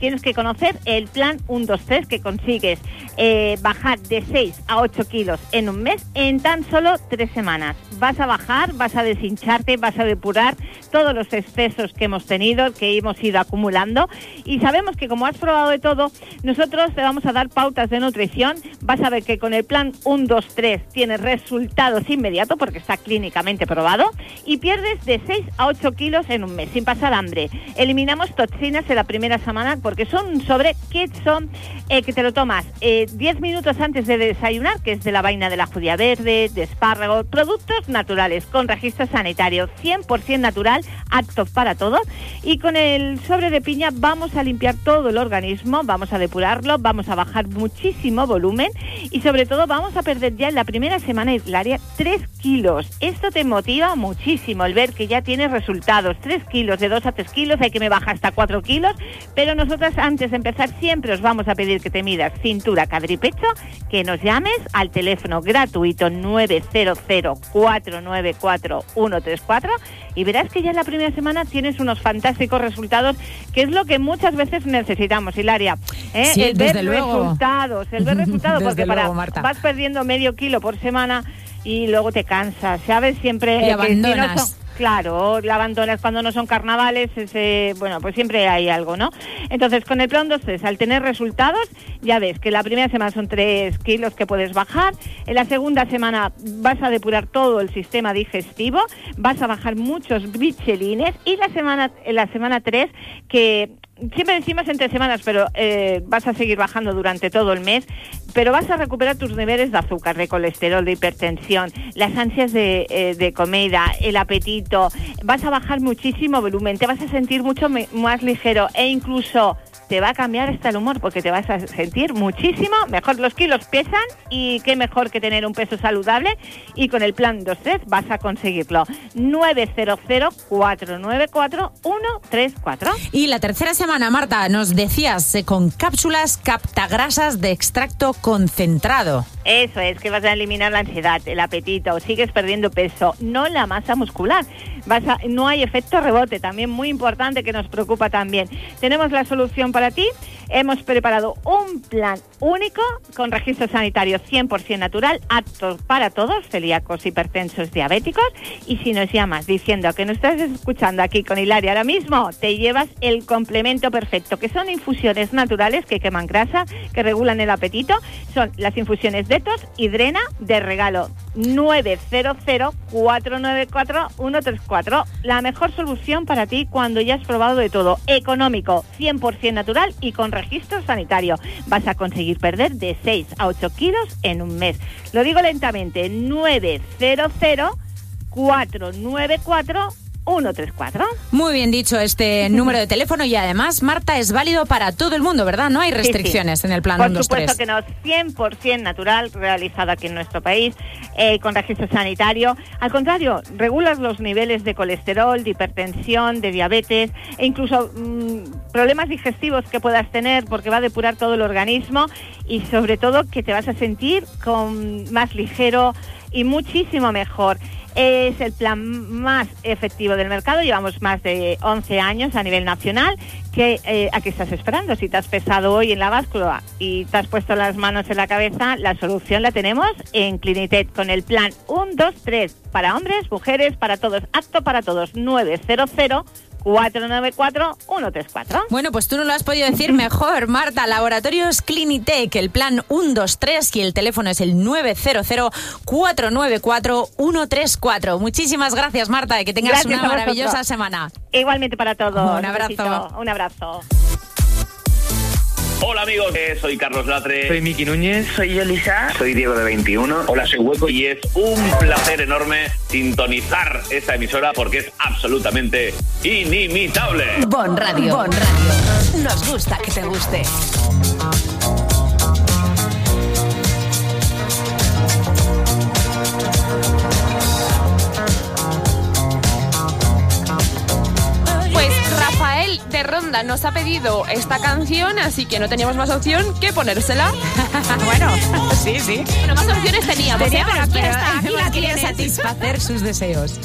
tienes que conocer el plan uno dos tres, que consigues eh, bajar de seis a ocho kilos en un mes en tan solo tres semanas. Vas a bajar, vas a deshincharte, vas a depurar todos los excesos que hemos tenido, que hemos ido acumulando, y sabemos que como has probado de todo, nosotros te vamos a dar pautas de nutrición. Vas a ver que con el plan uno dos tres tienes resultados inmediatos porque está clínicamente probado, y pierdes de seis a ocho kilos en un mes sin pasar hambre. Eliminamos toxinas en la primera semana porque son un sobre que son eh, que te lo tomas eh, diez minutos antes de desayunar, que es de la vaina de la judía verde, de espárrago, productos naturales con registro sanitario, cien por ciento natural, aptos para todo. Y con el sobre de piña vamos a limpiar todo el organismo, vamos a depurarlo, vamos a bajar muchísimo volumen y sobre todo vamos a perder ya en la primera semana, Hilaria, tres kilos. Esto te motiva muchísimo el ver que ya tienes resultados. tres kilos, de dos a tres kilos, hay que me baja hasta cuatro kilos, pero nosotras antes de empezar siempre os vamos a pedir que te midas cintura, cadera y pecho, que nos llames al teléfono gratuito nueve cero cero, cuatro nueve cuatro, uno tres cuatro y verás que ya en la primera semana tienes unos fantásticos resultados, que es lo que muchas veces necesitamos, Hilaria. ¿eh? Sí, el ver desde luego. resultados, el ver resultados, Desde porque luego, para Marta. vas perdiendo medio kilo por semana y luego te cansas, ¿sabes? Siempre Y eh, que si no abandonas. son- Claro, la abandonas cuando no son carnavales, ese, bueno, pues siempre hay algo, ¿no? Entonces, con el plan dos tres, al tener resultados, ya ves que la primera semana son tres kilos que puedes bajar, en la segunda semana vas a depurar todo el sistema digestivo, vas a bajar muchos bichelines, y la semana, en la semana tres, que siempre decimos entre semanas, pero eh, vas a seguir bajando durante todo el mes, pero vas a recuperar tus niveles de azúcar, de colesterol, de hipertensión, las ansias de, eh, de comida, el apetito, vas a bajar muchísimo volumen, te vas a sentir mucho me- más ligero e incluso te va a cambiar hasta el humor porque te vas a sentir muchísimo mejor. Los kilos pesan y qué mejor que tener un peso saludable, y con el plan dos tres vas a conseguirlo. nueve cero cero, cuatro nueve cuatro, uno tres cuatro. Y la tercera semana, Marta, nos decías eh, con cápsulas captagrasas de extracto concentrado. Eso es, que vas a eliminar la ansiedad, el apetito, sigues perdiendo peso, no la masa muscular. Vas a, no hay efecto rebote, también muy importante, que nos preocupa también. Tenemos la solución para ti. Hemos preparado un plan único con registro sanitario cien por ciento natural, apto para todos, celíacos, hipertensos, diabéticos. Y si nos llamas diciendo que nos estás escuchando aquí con Hilaria ahora mismo, te llevas el complemento perfecto, que son infusiones naturales que queman grasa, que regulan el apetito. Son las infusiones Detox y Drena, de regalo. nueve cero cero, cuatro nueve cuatro, uno tres cuatro. La mejor solución para ti cuando ya has probado de todo. Económico, cien por ciento natural y con registro sanitario. Vas a conseguir perder de seis a ocho kilos en un mes. Lo digo lentamente, nueve cero cero, cuatro nueve cuatro, uno tres cuatro. Muy bien dicho este número de teléfono, y además, Marta, es válido para todo el mundo, ¿verdad? No hay restricciones Sí, sí. en el plan Por uno dos tres. supuesto que no, cien por ciento natural, realizado aquí en nuestro país, eh, con registro sanitario. Al contrario, regulas los niveles de colesterol, de hipertensión, de diabetes e incluso mmm, problemas digestivos que puedas tener, porque va a depurar todo el organismo, y sobre todo que te vas a sentir con más ligero y muchísimo mejor. Es el plan más efectivo del mercado. Llevamos más de once años a nivel nacional. Que, eh, ¿a qué estás esperando? Si te has pesado hoy en la báscula y te has puesto las manos en la cabeza, la solución la tenemos en Clinitet con el plan uno dos tres, para hombres, mujeres, para todos, apto para todos. nueve cero cero, cuatro nueve cuatro, uno tres cuatro. Bueno, pues tú no lo has podido decir mejor, Marta. Laboratorios Clinitec, el plan uno dos tres, y el teléfono es el nueve cero cero, cuatro nueve cuatro, uno tres cuatro. Muchísimas gracias, Marta, y que tengas Gracias una a maravillosa vosotros. semana. Igualmente para todos. Un abrazo. besito, Un abrazo. Hola amigos, eh, soy Carlos Latre. Soy Miki Núñez. Soy Elisa. Soy Diego de veintiuno. Hola, soy Hueco y es un placer enorme sintonizar esta emisora porque es absolutamente inimitable. Bon Radio. Bon Radio. Nos gusta que te guste. Pues Rafael de Ronda nos ha pedido esta canción, así que no teníamos más opción que ponérsela. Bueno, sí, sí. Bueno, más opciones teníamos, ¿eh? Teníamos, Pero aquí pero está, aquí hemos la querido tienes. satisfacer sus deseos.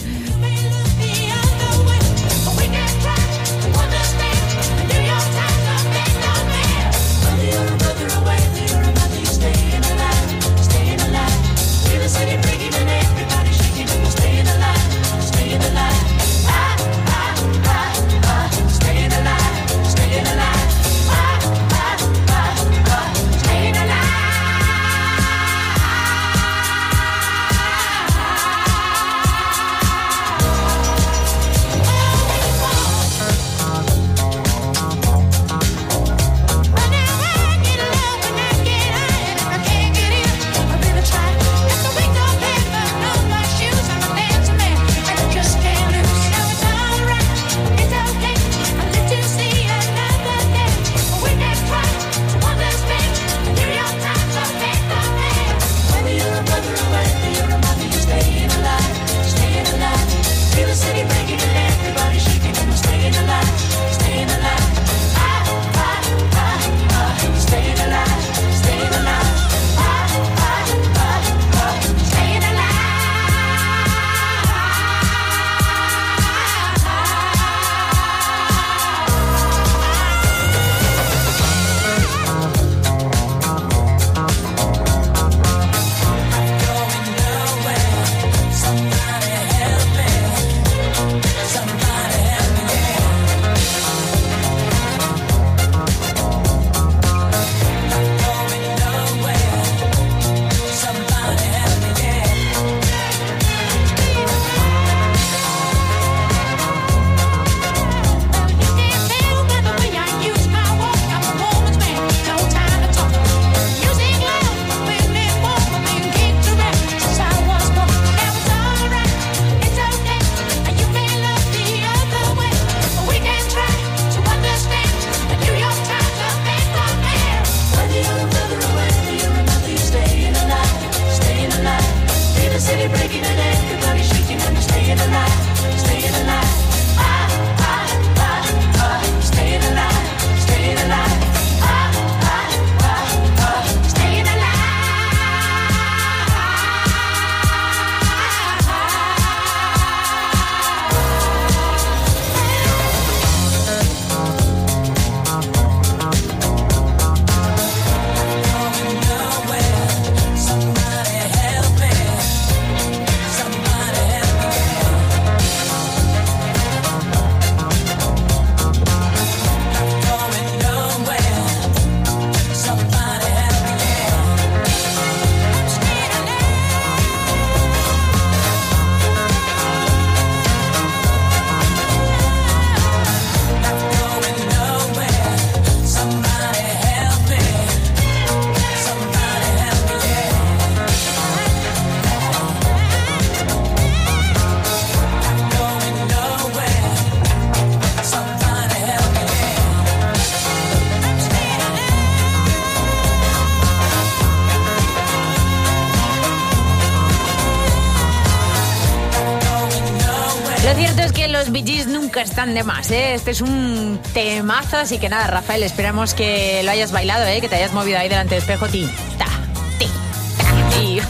los Bee Gees nunca están de más, ¿eh? Este es un temazo, así que nada, Rafael, esperamos que lo hayas bailado, ¿eh? Que te hayas movido ahí delante del espejo, ti, ta, ti, ta, ti.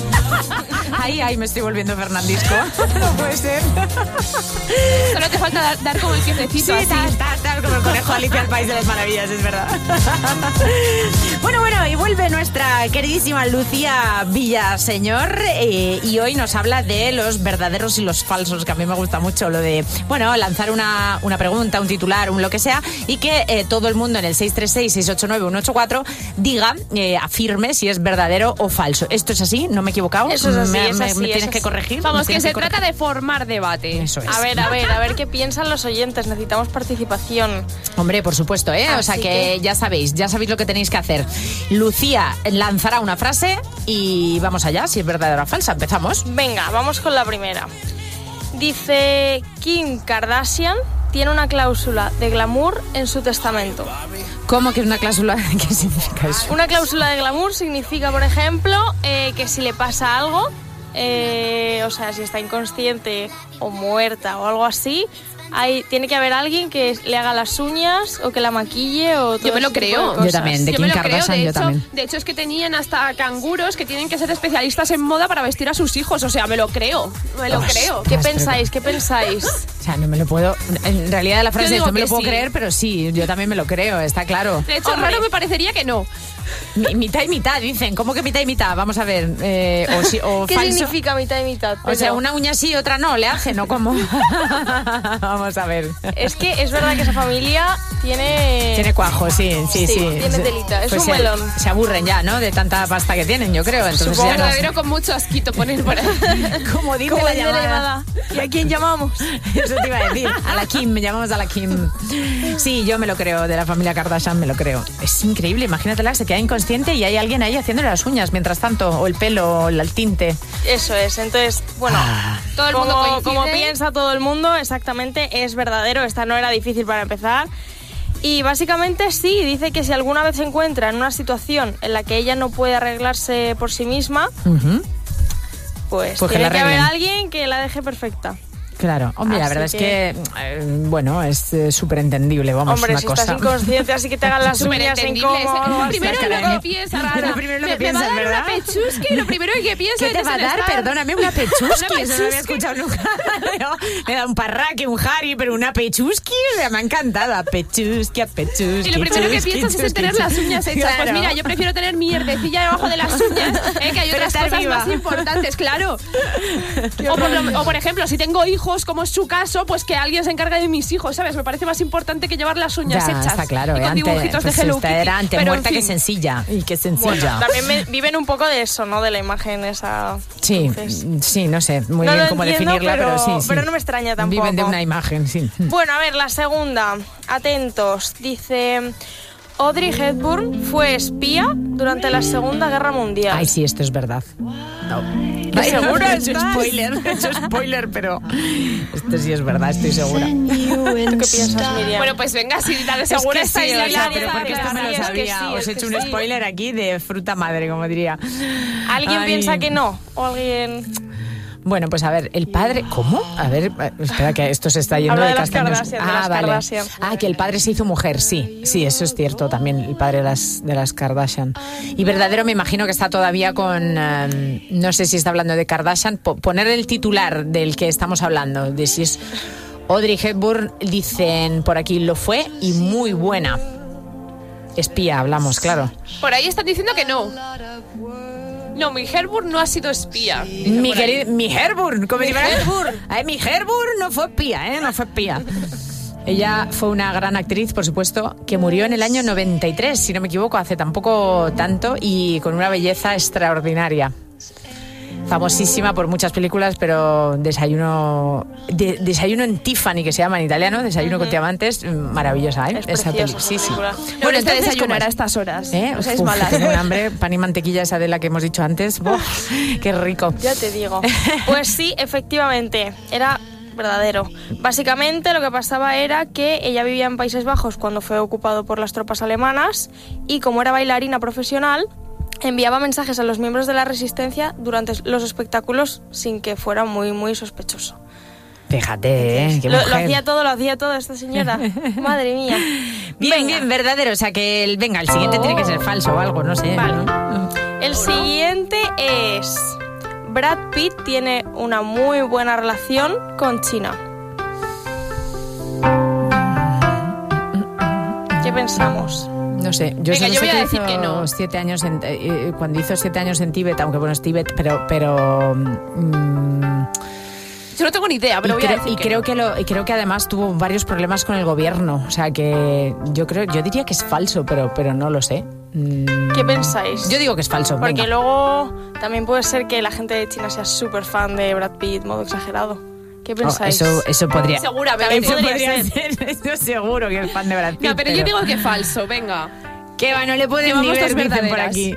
Ay, ay, me estoy volviendo Fernandisco. No puede ser. Solo te falta dar, dar como el piececito, sí, así. tal, tal, tal, como el conejo Alicia al País de las Maravillas, es verdad. Bueno, bueno, y vuelve nuestra queridísima Lucía Villaseñor eh, y hoy nos habla de los verdaderos y los falsos, que a mí me gusta mucho lo de, bueno, lanzar una, una pregunta, un titular, un lo que sea, y que eh, todo el mundo en el seis tres seis, seis ocho nueve, uno ocho cuatro diga, eh, afirme si es verdadero o falso. ¿Esto es así? ¿No me he equivocado? Eso es así, ¿Me, es me, así, me es tienes así. que corregir? Vamos, que se que trata de formar debate. Eso es. A ver, a ver, a ver qué piensan los oyentes. Necesitamos participación. Hombre, por supuesto, ¿eh? Así o sea que, que ya sabéis, ya sabéis lo que tenéis que hacer. Lucía lanzará una frase y vamos allá, si es verdadera o falsa. Empezamos. Venga, vamos con la primera. Dice Kim Kardashian tiene una cláusula de glamour en su testamento. ¿Cómo que es una cláusula? ¿Qué significa eso? Una cláusula de glamour significa, por ejemplo, eh, que si le pasa algo, eh, o sea, si está inconsciente o muerta o algo así, hay, tiene que haber alguien que le haga las uñas o que la maquille o todo Yo me lo ese tipo creo. de cosas. Yo también, de Yo Kim me lo creo, Kardashian, de yo hecho, también. de hecho es que tenían hasta canguros que tienen que ser especialistas en moda para vestir a sus hijos, o sea, me lo creo, me lo Ostras. creo. ¿Qué pensáis? ¿Qué pensáis? O sea, no me lo puedo... En realidad la frase Yo es digo no me lo que puedo sí. creer, pero sí, yo también me lo creo, está claro. De hecho, Hombre. raro me parecería que no. Mi- mitad y mitad, dicen. ¿Cómo que mitad y mitad? Vamos a ver. Eh, o si- o ¿Qué falso. significa mitad y mitad? O sea, Pero una uña sí y otra no, le hacen, ¿no? ¿Cómo? Vamos a ver. es que es verdad que esa familia tiene... Tiene cuajo, sí, sí, sí. Sí, tiene telita, es un se, melón. Se aburren ya, ¿no? De tanta pasta que tienen, yo creo. Entonces Supongo ya no sé. verdadero con mucho asquito poner por ahí. Como dice Como la el de la llamada. llamada. ¿Y a quién llamamos? Eso te iba a decir. A la Kim, llamamos a la Kim. Sí, yo me lo creo, de la familia Kardashian me lo creo. Es increíble, imagínatela, se queda inconsciente y hay alguien ahí haciéndole las uñas mientras tanto, o el pelo, o el tinte. Eso es, entonces, bueno, Todo el como, mundo coincide. como piensa todo el mundo, exactamente, es verdadero. Esta no era difícil para empezar. Y básicamente sí, dice que si alguna vez se encuentra en una situación en la que ella no puede arreglarse por sí misma, Ujú. pues, Pues que tiene la que haber arreglen. alguien que la deje perfecta. Claro, hombre, la Así verdad que- es que, eh, bueno, es eh, súper entendible, vamos, Hombre, una si cosa. estás inconsciente, así que te hagan las uñas en Superintendible. cómo o algo Lo así. primero Saca lo de que mí. piensa, Es Rara. lo primero lo me, que me va a piensas, dar ¿verdad? una pechusca y lo primero que piensa ¿Qué es te va a dar? desestar. Perdóname, una pechuski. Una Eso no lo había pechuski. escuchado nunca. Me da un parraque, un Harry, pero una pechuski, o sea, me ha encantado. A pechuski, a pechuski. Y lo primero que chusqui, piensas es en chusqui, tener las uñas hechas. Pues Claro. mira, yo prefiero tener mierdecilla debajo de las uñas, ¿eh? Que hay Pero otras estar cosas viva. más importantes, claro. O por, lo- o por ejemplo, si tengo hijos, como es su caso, pues que alguien se encargue de mis hijos, ¿sabes? Me parece más importante que llevar las uñas Ya, hechas. está claro, y eh, con ante- dibujitos pues de Hello esta Kitty. era antes Pero, muerta en que fin. sencilla. Y que sencilla. Bueno, también me- viven un poco de eso, ¿no? De la imagen esa. Sí, Entonces, sí, no sé muy no bien lo cómo entiendo, definirla, pero, pero- sí, sí. pero no me extraña tampoco. Viven de una imagen, sí. Bueno, a ver, la segunda. Atentos. Dice... Audrey Hepburn fue espía durante la Segunda Guerra Mundial. Ay, sí, esto es verdad. No. ¿Estás segura? He hecho spoiler, he hecho spoiler, pero esto sí es verdad, estoy segura. ¿Tú qué piensas, Miriam? Bueno, pues venga, si la de segura es está que sí, ahí, o sea, la pero porque esto me lo es que sabía. sí, Os es he hecho que un sí. spoiler aquí de fruta madre, como diría. ¿Alguien Ay. piensa que no? ¿O alguien...? Bueno, pues a ver, el padre... ¿Cómo? A ver, eh, espera, que esto se está yendo Habla de de las castaños. Kardashian, de ah, las vale. Kardashian. Ah, que el padre se hizo mujer, sí. Sí, eso es cierto también, el padre de las, de las Kardashian. Y verdadero me imagino que está todavía con... eh, no sé si está hablando de Kardashian. Po- poner el titular del que estamos hablando, de si es Audrey Hepburn, dicen por aquí, lo fue y muy buena. Espía, hablamos, claro. Por ahí están diciendo que no. No, mi Hepburn no ha sido espía. Mi Por ahí. querido, mi Hepburn, como Mi si fuera- Hepburn. Ay, mi Hepburn no fue espía, ¿eh? No fue espía. Ella fue una gran actriz, por supuesto, que murió en el año noventa y tres, si no me equivoco, hace tampoco tanto, y con una belleza extraordinaria. Famosísima por muchas películas, pero desayuno de- desayuno en Tiffany, que se llama en italiano, desayuno con diamantes, maravillosa, ¿eh? Es Esa preciosa peli- sí, sí. película. No Bueno, les de entonces, desayunar ¿cómo a es? estas horas. ¿Eh? O sea, es Uf, mala. tengo un hambre, pan y mantequilla esa de la que hemos dicho antes. ¡Buah! ¡Qué rico! Ya te digo. Pues sí, efectivamente, era verdadero. Básicamente lo que pasaba era que ella vivía en Países Bajos cuando fue ocupado por las tropas alemanas y como era bailarina profesional, enviaba mensajes a los miembros de la resistencia durante los espectáculos sin que fuera muy, muy sospechoso. Fíjate, ¿eh? Qué Lo, mujer. lo hacía todo, lo hacía todo esta señora. Madre mía. Bien, bien, verdadero. O sea que, el, venga, el siguiente tiene que ser falso o algo, no sé. Vale. ¿no? El siguiente es... Brad Pitt tiene una muy buena relación con China. ¿Qué pensamos? No sé, yo Venga, solo yo sé voy a que decir hizo que no. siete años en, eh, cuando hizo siete años en Tíbet, aunque bueno es Tíbet, pero pero mm, Yo no tengo ni idea, pero y voy a creo, decir y que creo no. que lo y creo que además tuvo varios problemas con el gobierno, o sea que yo creo yo diría que es falso, pero pero no lo sé. Mm, ¿Qué pensáis? Yo digo que es falso. Porque venga. luego también puede ser que la gente de China sea súper fan de Brad Pitt, modo exagerado. ¿Qué Oh, pensáis? eso eso podría. Seguramente. Eso podría podría ser. ser. Eso seguro que es fan de Brad Pitt. No, pero, yo digo que falso, venga. que va, no le pueden ni Llevamos ver, dos dicen por verdaderas. aquí.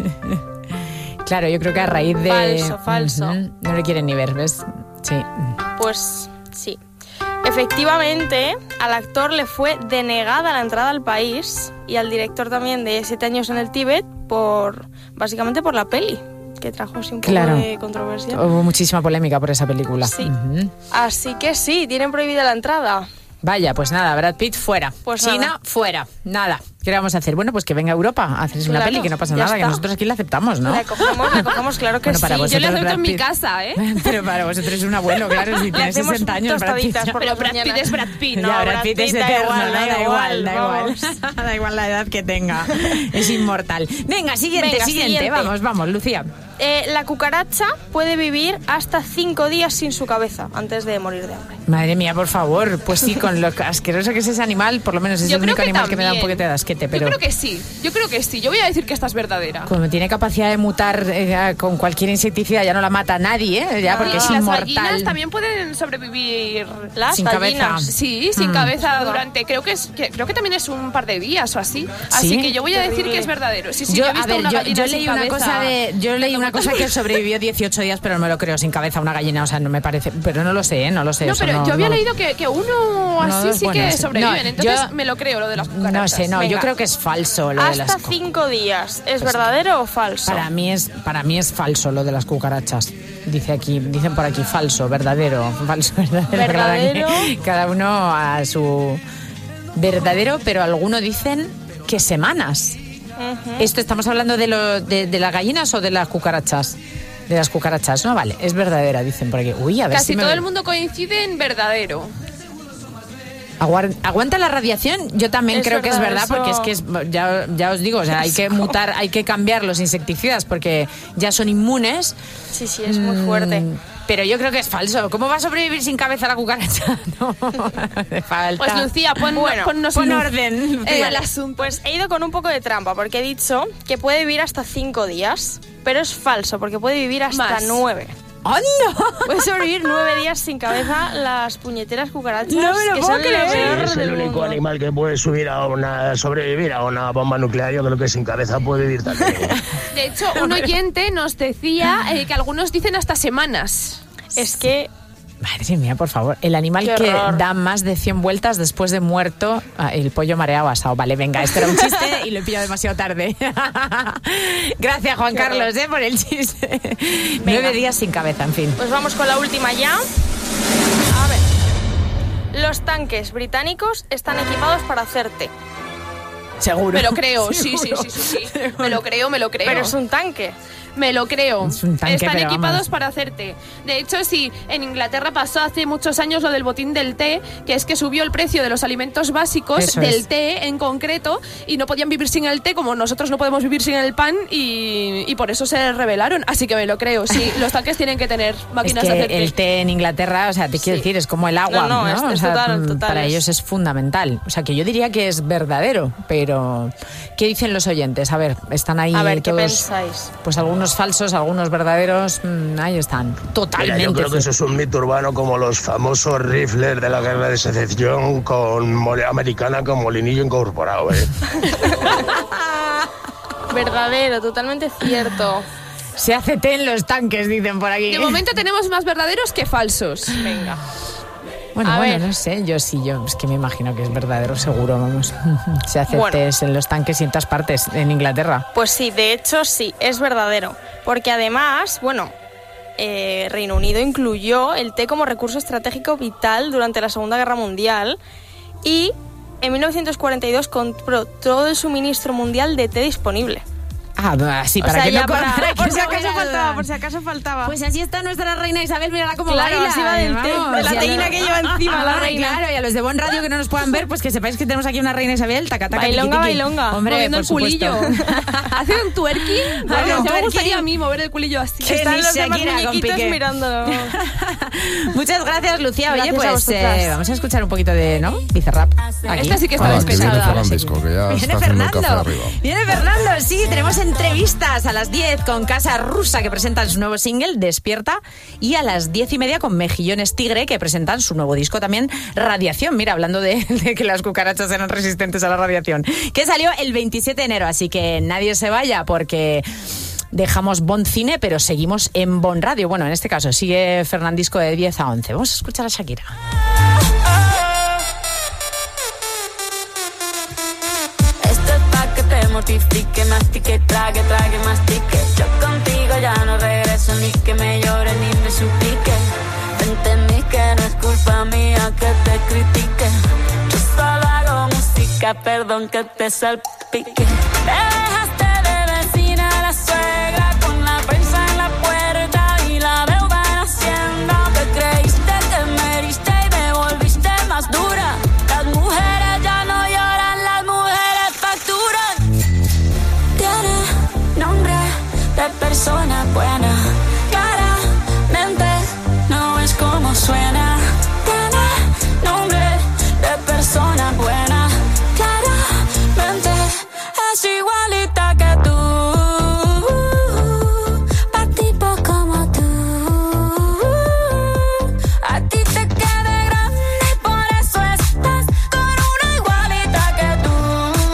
Claro, yo creo que a raíz de... Falso, falso. Ujú, no le quieren ni ver, ¿ves? Sí. Pues sí. Efectivamente, al actor le fue denegada la entrada al país y al director también de siete años en el Tíbet por básicamente por la peli, que trajo así un poco Claro. de controversia. Hubo muchísima polémica por esa película. Sí. Ujú. Así que sí, tienen prohibida la entrada. Vaya, pues nada, Brad Pitt fuera. Pues China nada. fuera. Nada. ¿Qué le vamos a hacer? Bueno, pues que venga a Europa a hacerse una Claro, peli, que no pasa ya nada, que está. nosotros aquí la aceptamos, ¿no? La cogemos, la cogemos, claro que Bueno, para sí. vosotros, Yo le acepto Brad en mi Pitt. casa, ¿eh? Pero para vosotros es un abuelo, claro, si Le tiene hacemos sesenta años, Brad Pitt. tostaditas por Pero las Brad Pitt mañanas. es Brad Pitt, Ya, ¿no? Brad Brad Pitt es Pitt, da eterno, igual, ¿no? da Da igual, igual, da igual. vamos. Da igual la edad que tenga. Es inmortal. Venga, siguiente, Venga, siguiente. siguiente. Vamos, vamos, Lucía. Eh, la cucaracha puede vivir hasta cinco días sin su cabeza antes de morir de hambre. Madre mía, por favor. Pues sí, con lo asqueroso que es ese animal, por lo menos es Yo el creo único que animal que me da un también. poquito de asquete, pero... Yo creo que sí, yo creo que sí. Yo voy a decir que esta es verdadera. Como tiene capacidad de mutar eh, con cualquier insecticida, ya no la mata nadie, ¿eh? Ya, porque Y es las inmortal. gallinas también pueden sobrevivir. Las Sin gallinas. cabeza. Sí, sin Mm. cabeza durante, creo que es que creo que también es un par de días o así. Así ¿Sí? que yo voy a decir Terrible. que es verdadero. Sí, sí, yo, yo he a visto ver, una yo, gallina yo sin leí una cabeza. cosa de, yo leí una cosa que sobrevivió dieciocho días, pero no me lo creo sin cabeza una gallina, o sea, no me parece, pero no lo sé, ¿eh? no lo sé. No, eso pero no- yo había no- leído que, que uno así No, sí bueno, que sí. sobreviven. No, Entonces yo- me lo creo lo de las cucarachas. No sé, no, yo Venga. creo que es falso lo de las Hasta cu- cinco días. ¿Es Pues verdadero o falso? Para mí es para mí es falso lo de las cucarachas. Dice aquí, dicen por aquí falso, verdadero, falso, verdadero. Verdadero. Cada uno a su verdadero, pero algunos dicen que semanas. Ujú. Esto estamos hablando de, lo, de, de las gallinas o de las cucarachas. De las cucarachas, ¿no? Vale, es verdadera, dicen por aquí. Uy, a ver Casi si me... todo el mundo coincide en verdadero. Aguar- ¿Aguanta la radiación? Yo también Es creo que es verdad, verdad, porque es eso- que es, ya, ya os digo, o sea, hay que mutar, hay que cambiar los insecticidas porque ya son inmunes. Sí, sí, es muy fuerte. Mm, Pero yo creo que es falso. ¿Cómo va a sobrevivir sin cabeza la cucaracha? No, hace falta. Pues Lucía, pon, Bueno, ponnos pon luz orden, Lucía. en el asunto. Pues he ido con un poco de trampa porque he dicho que puede vivir hasta cinco días, pero es falso porque puede vivir hasta Más. nueve. ¡Anda! Puede sobrevivir nueve días sin cabeza las puñeteras cucarachas. No me lo que puedo son creer. lo peor Es el del único mundo. animal que puede subir a una, sobrevivir a una bomba nuclear. Yo creo que sin cabeza puede vivir también. De hecho, un oyente nos decía eh, que algunos dicen hasta semanas. Es que Madre mía, por favor. El animal Qué que horror. da más de cien vueltas después de muerto, ah, el pollo mareado asado. Vale, venga, esto era un chiste y lo he pillado demasiado tarde. Gracias, Juan Qué horror. Carlos, ¿eh? por el chiste. Venga. Nueve días sin cabeza, en fin. Pues vamos con la última ya. A ver. Los tanques británicos están equipados para hacer té. Seguro. Me lo creo, sí, sí, Seguro. sí, sí, sí. Me lo creo, me lo creo. Pero es un tanque. Me lo creo. Es un tanque, Están pero equipados vamos. para hacer té. De hecho, sí, en Inglaterra pasó hace muchos años lo del botín del té, que es que subió el precio de los alimentos básicos, Eso del es. té en concreto, y no podían vivir sin el té como nosotros no podemos vivir sin el pan, y, y por eso se rebelaron. Así que me lo creo, sí. Los tanques tienen que tener Es máquinas de hacer que té. el té en Inglaterra, o sea, te quiero Sí. decir, es como el agua, No, no, es- O es sea, total, mm, total, para es- ellos es fundamental. O sea, que yo diría que es verdadero, pero ¿qué dicen los oyentes? A ver, están ahí A ver, ¿qué todos, pensáis? pues algunos falsos, algunos verdaderos, mm, ahí están, totalmente. Mira, yo creo que eso cierto. es un mito urbano como los famosos rifles de la guerra de secesión con mole americana con molinillo incorporado. ¿eh? Verdadero, totalmente cierto. Se hace té en los tanques, dicen por aquí. De momento tenemos más verdaderos que falsos. Venga. Bueno, A bueno, ver. no sé, yo sí, yo es que me imagino que es verdadero, seguro, vamos. Se hace Bueno. test en los tanques y en todas partes, en Inglaterra. Pues sí, de hecho sí, es verdadero. Porque además, bueno, eh, Reino Unido incluyó el té como recurso estratégico vital durante la Segunda Guerra Mundial y en mil novecientos cuarenta y dos compró todo el suministro mundial de té disponible. Ah, sí, para o sea, que ya no para, para por que si no acaso hubiera faltaba, duda. por si acaso faltaba. Pues así está nuestra reina Isabel, mírala cómo Claro, baila. así va del té, Vamos, de la ya teína lo- que lleva encima la Ah, reina. Claro, y a los de Bon Radio que no nos puedan ver, pues que sepáis que tenemos aquí una reina Isabel, taca, taca, Bailonga, tiqui, tiqui. bailonga, Hombre, moviendo por el culillo. supuesto. Hace un twerking. Bueno, Bueno, me twerking. gustaría a mí mover el culillo así. Que Están ni los demás Shakira con muñequitos Piqué. mirándolo. Muchas gracias, Lucía. Oye, Gracias a pues vosotras. eh, vamos a escuchar un poquito de, ¿no? Bizarrap. Aquí. Esta sí que está Ah, que viene despechada. Fernandisco, que ya Viene está haciendo el café Fernando. arriba. Viene Fernando, sí. Tenemos entrevistas a las diez con Casa Rusa, que presentan su nuevo single, Despierta, y a las diez y media con Mejillones Tigre, que presentan su nuevo disco también, Radiación. Mira, hablando de, de que las cucarachas eran resistentes a la radiación, que salió el veintisiete de enero, así que nadie se vaya porque dejamos Bon Cine, pero seguimos en Bon Radio. Bueno, en este caso sigue Fernandisco de diez a once. Vamos a escuchar a Shakira. Esto es pa' que te mortifique, mastique, trague, trague, mastique. Yo contigo ya no regreso, ni que me llore ni me suplique. Entendí que no es culpa mía que te critique. Yo solo hago música, perdón que te salpique. Te dejaste de vecina a la suegra con la prensa en la puerta y la deuda en Hacienda. Te creíste que me heriste y me volviste más dura. Las mujeres ya no lloran, las mujeres facturan. Tiene nombre de persona buena. Claramente no es como suena. Tiene nombre de persona buena. Claramente es igualita que tú. Pa' tipo como tú. A ti te queda grande y por eso estás con una igualita que tú.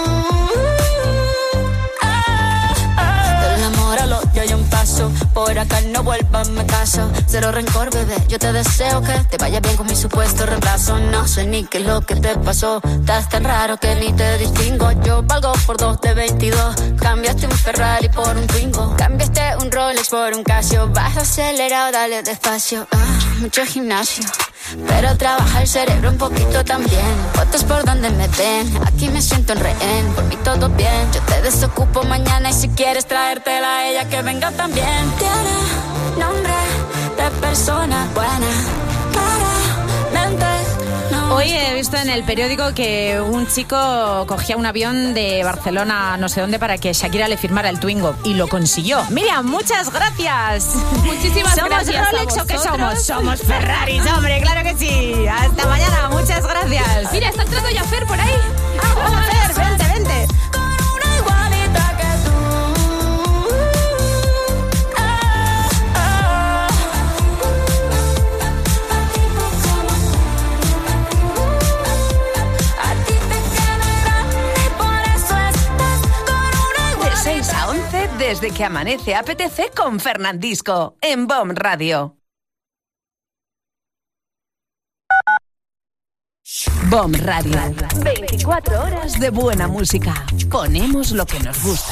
Ah, ah. Del amor al odio hay un paso. Por acá no vuelvas, me caso. Cero rencor, bebé. Yo te deseo que te vaya bien con mi supuesto reemplazo. No sé ni qué es lo que te pasó. Estás tan raro que ni te distingo. Yo valgo por dos de veintidós. Cambiaste un Ferrari por un Twingo. Cambiaste un Rolex por un Casio. Vas acelerado, dale despacio. Ah, mucho gimnasio. Pero trabaja el cerebro un poquito también. Fotos por donde me ven. Aquí me siento en rehén. Por mí todo bien. Yo te desocupo mañana y si quieres traértela a ella que venga también. Tiene nombre de persona buena. Claramente no. Hoy he visto en el periódico que un chico cogía un avión de Barcelona a no sé dónde para que Shakira le firmara el Twingo y lo consiguió. Miriam, muchas gracias. Muchísimas ¿Somos gracias a Rolex o qué vosotros. somos? Somos Ferraris, hombre, claro que sí. Hasta mañana, muchas gracias. Mira, está entrando ya Fer por ahí. Vamos, Fer, vente, vente. Una igualita que tú. Ah, ah. A ti te queda grande y por eso estás con una De igualita. seis a once, desde que amanece apetece con Fernandisco, en Bon Radio. Bon Radio. veinticuatro horas de buena música. Ponemos lo que nos gusta.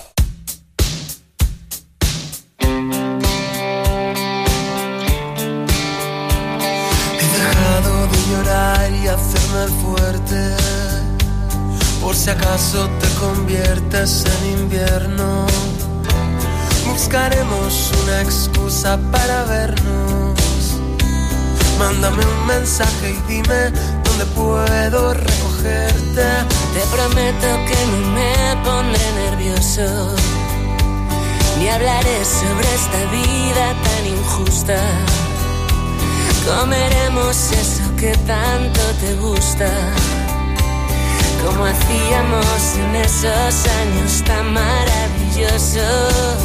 He dejado de llorar y hacerme el fuerte, por si acaso te conviertes en invierno. Buscaremos una excusa para vernos. Mándame un mensaje y dime dónde puedo recogerte. Te prometo que no me pondré nervioso, ni hablaré sobre esta vida tan injusta. Comeremos eso que tanto te gusta, como hacíamos en esos años tan maravillosos.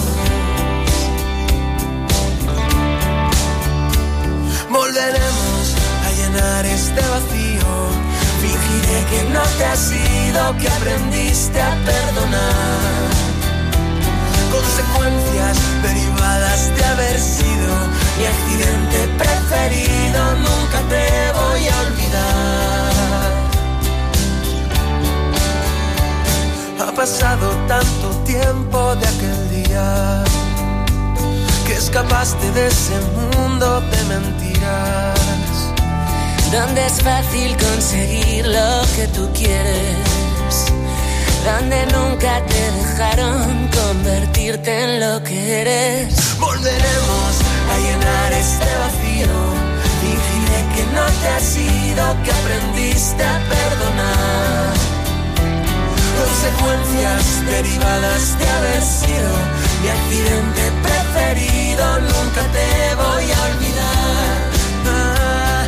Volveremos a llenar este vacío. Fingiré que no te has ido, que aprendiste a perdonar. Consecuencias derivadas de haber sido mi accidente preferido. Nunca te voy a olvidar. Ha pasado tanto tiempo de aquel día que es escapaste de ese mundo de mentiras, donde es fácil conseguir lo que tú quieres, donde nunca te dejaron convertirte en lo que eres. Volveremos a llenar este vacío, fingiré que no te has ido, que aprendiste a perdonar, consecuencias derivadas de haber sido mi accidente preferido, nunca te voy a olvidar. Ah,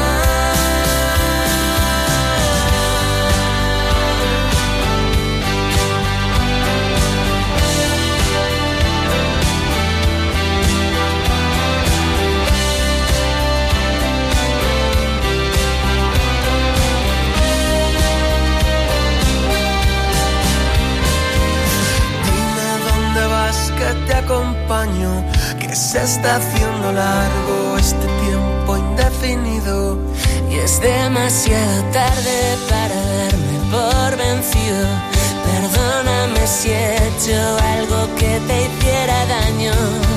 que te acompaño, que se está haciendo largo este tiempo indefinido y es demasiado tarde para darme por vencido. Perdóname si he hecho algo que te hiciera daño.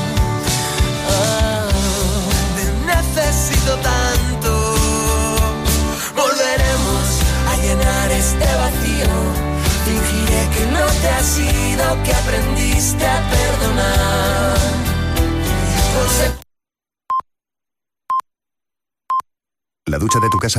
Oh. Te necesito tanto. Volveremos a llenar este vacío, fingiré que no te has ido, que aprendiste a perdonar. La ducha de tu casa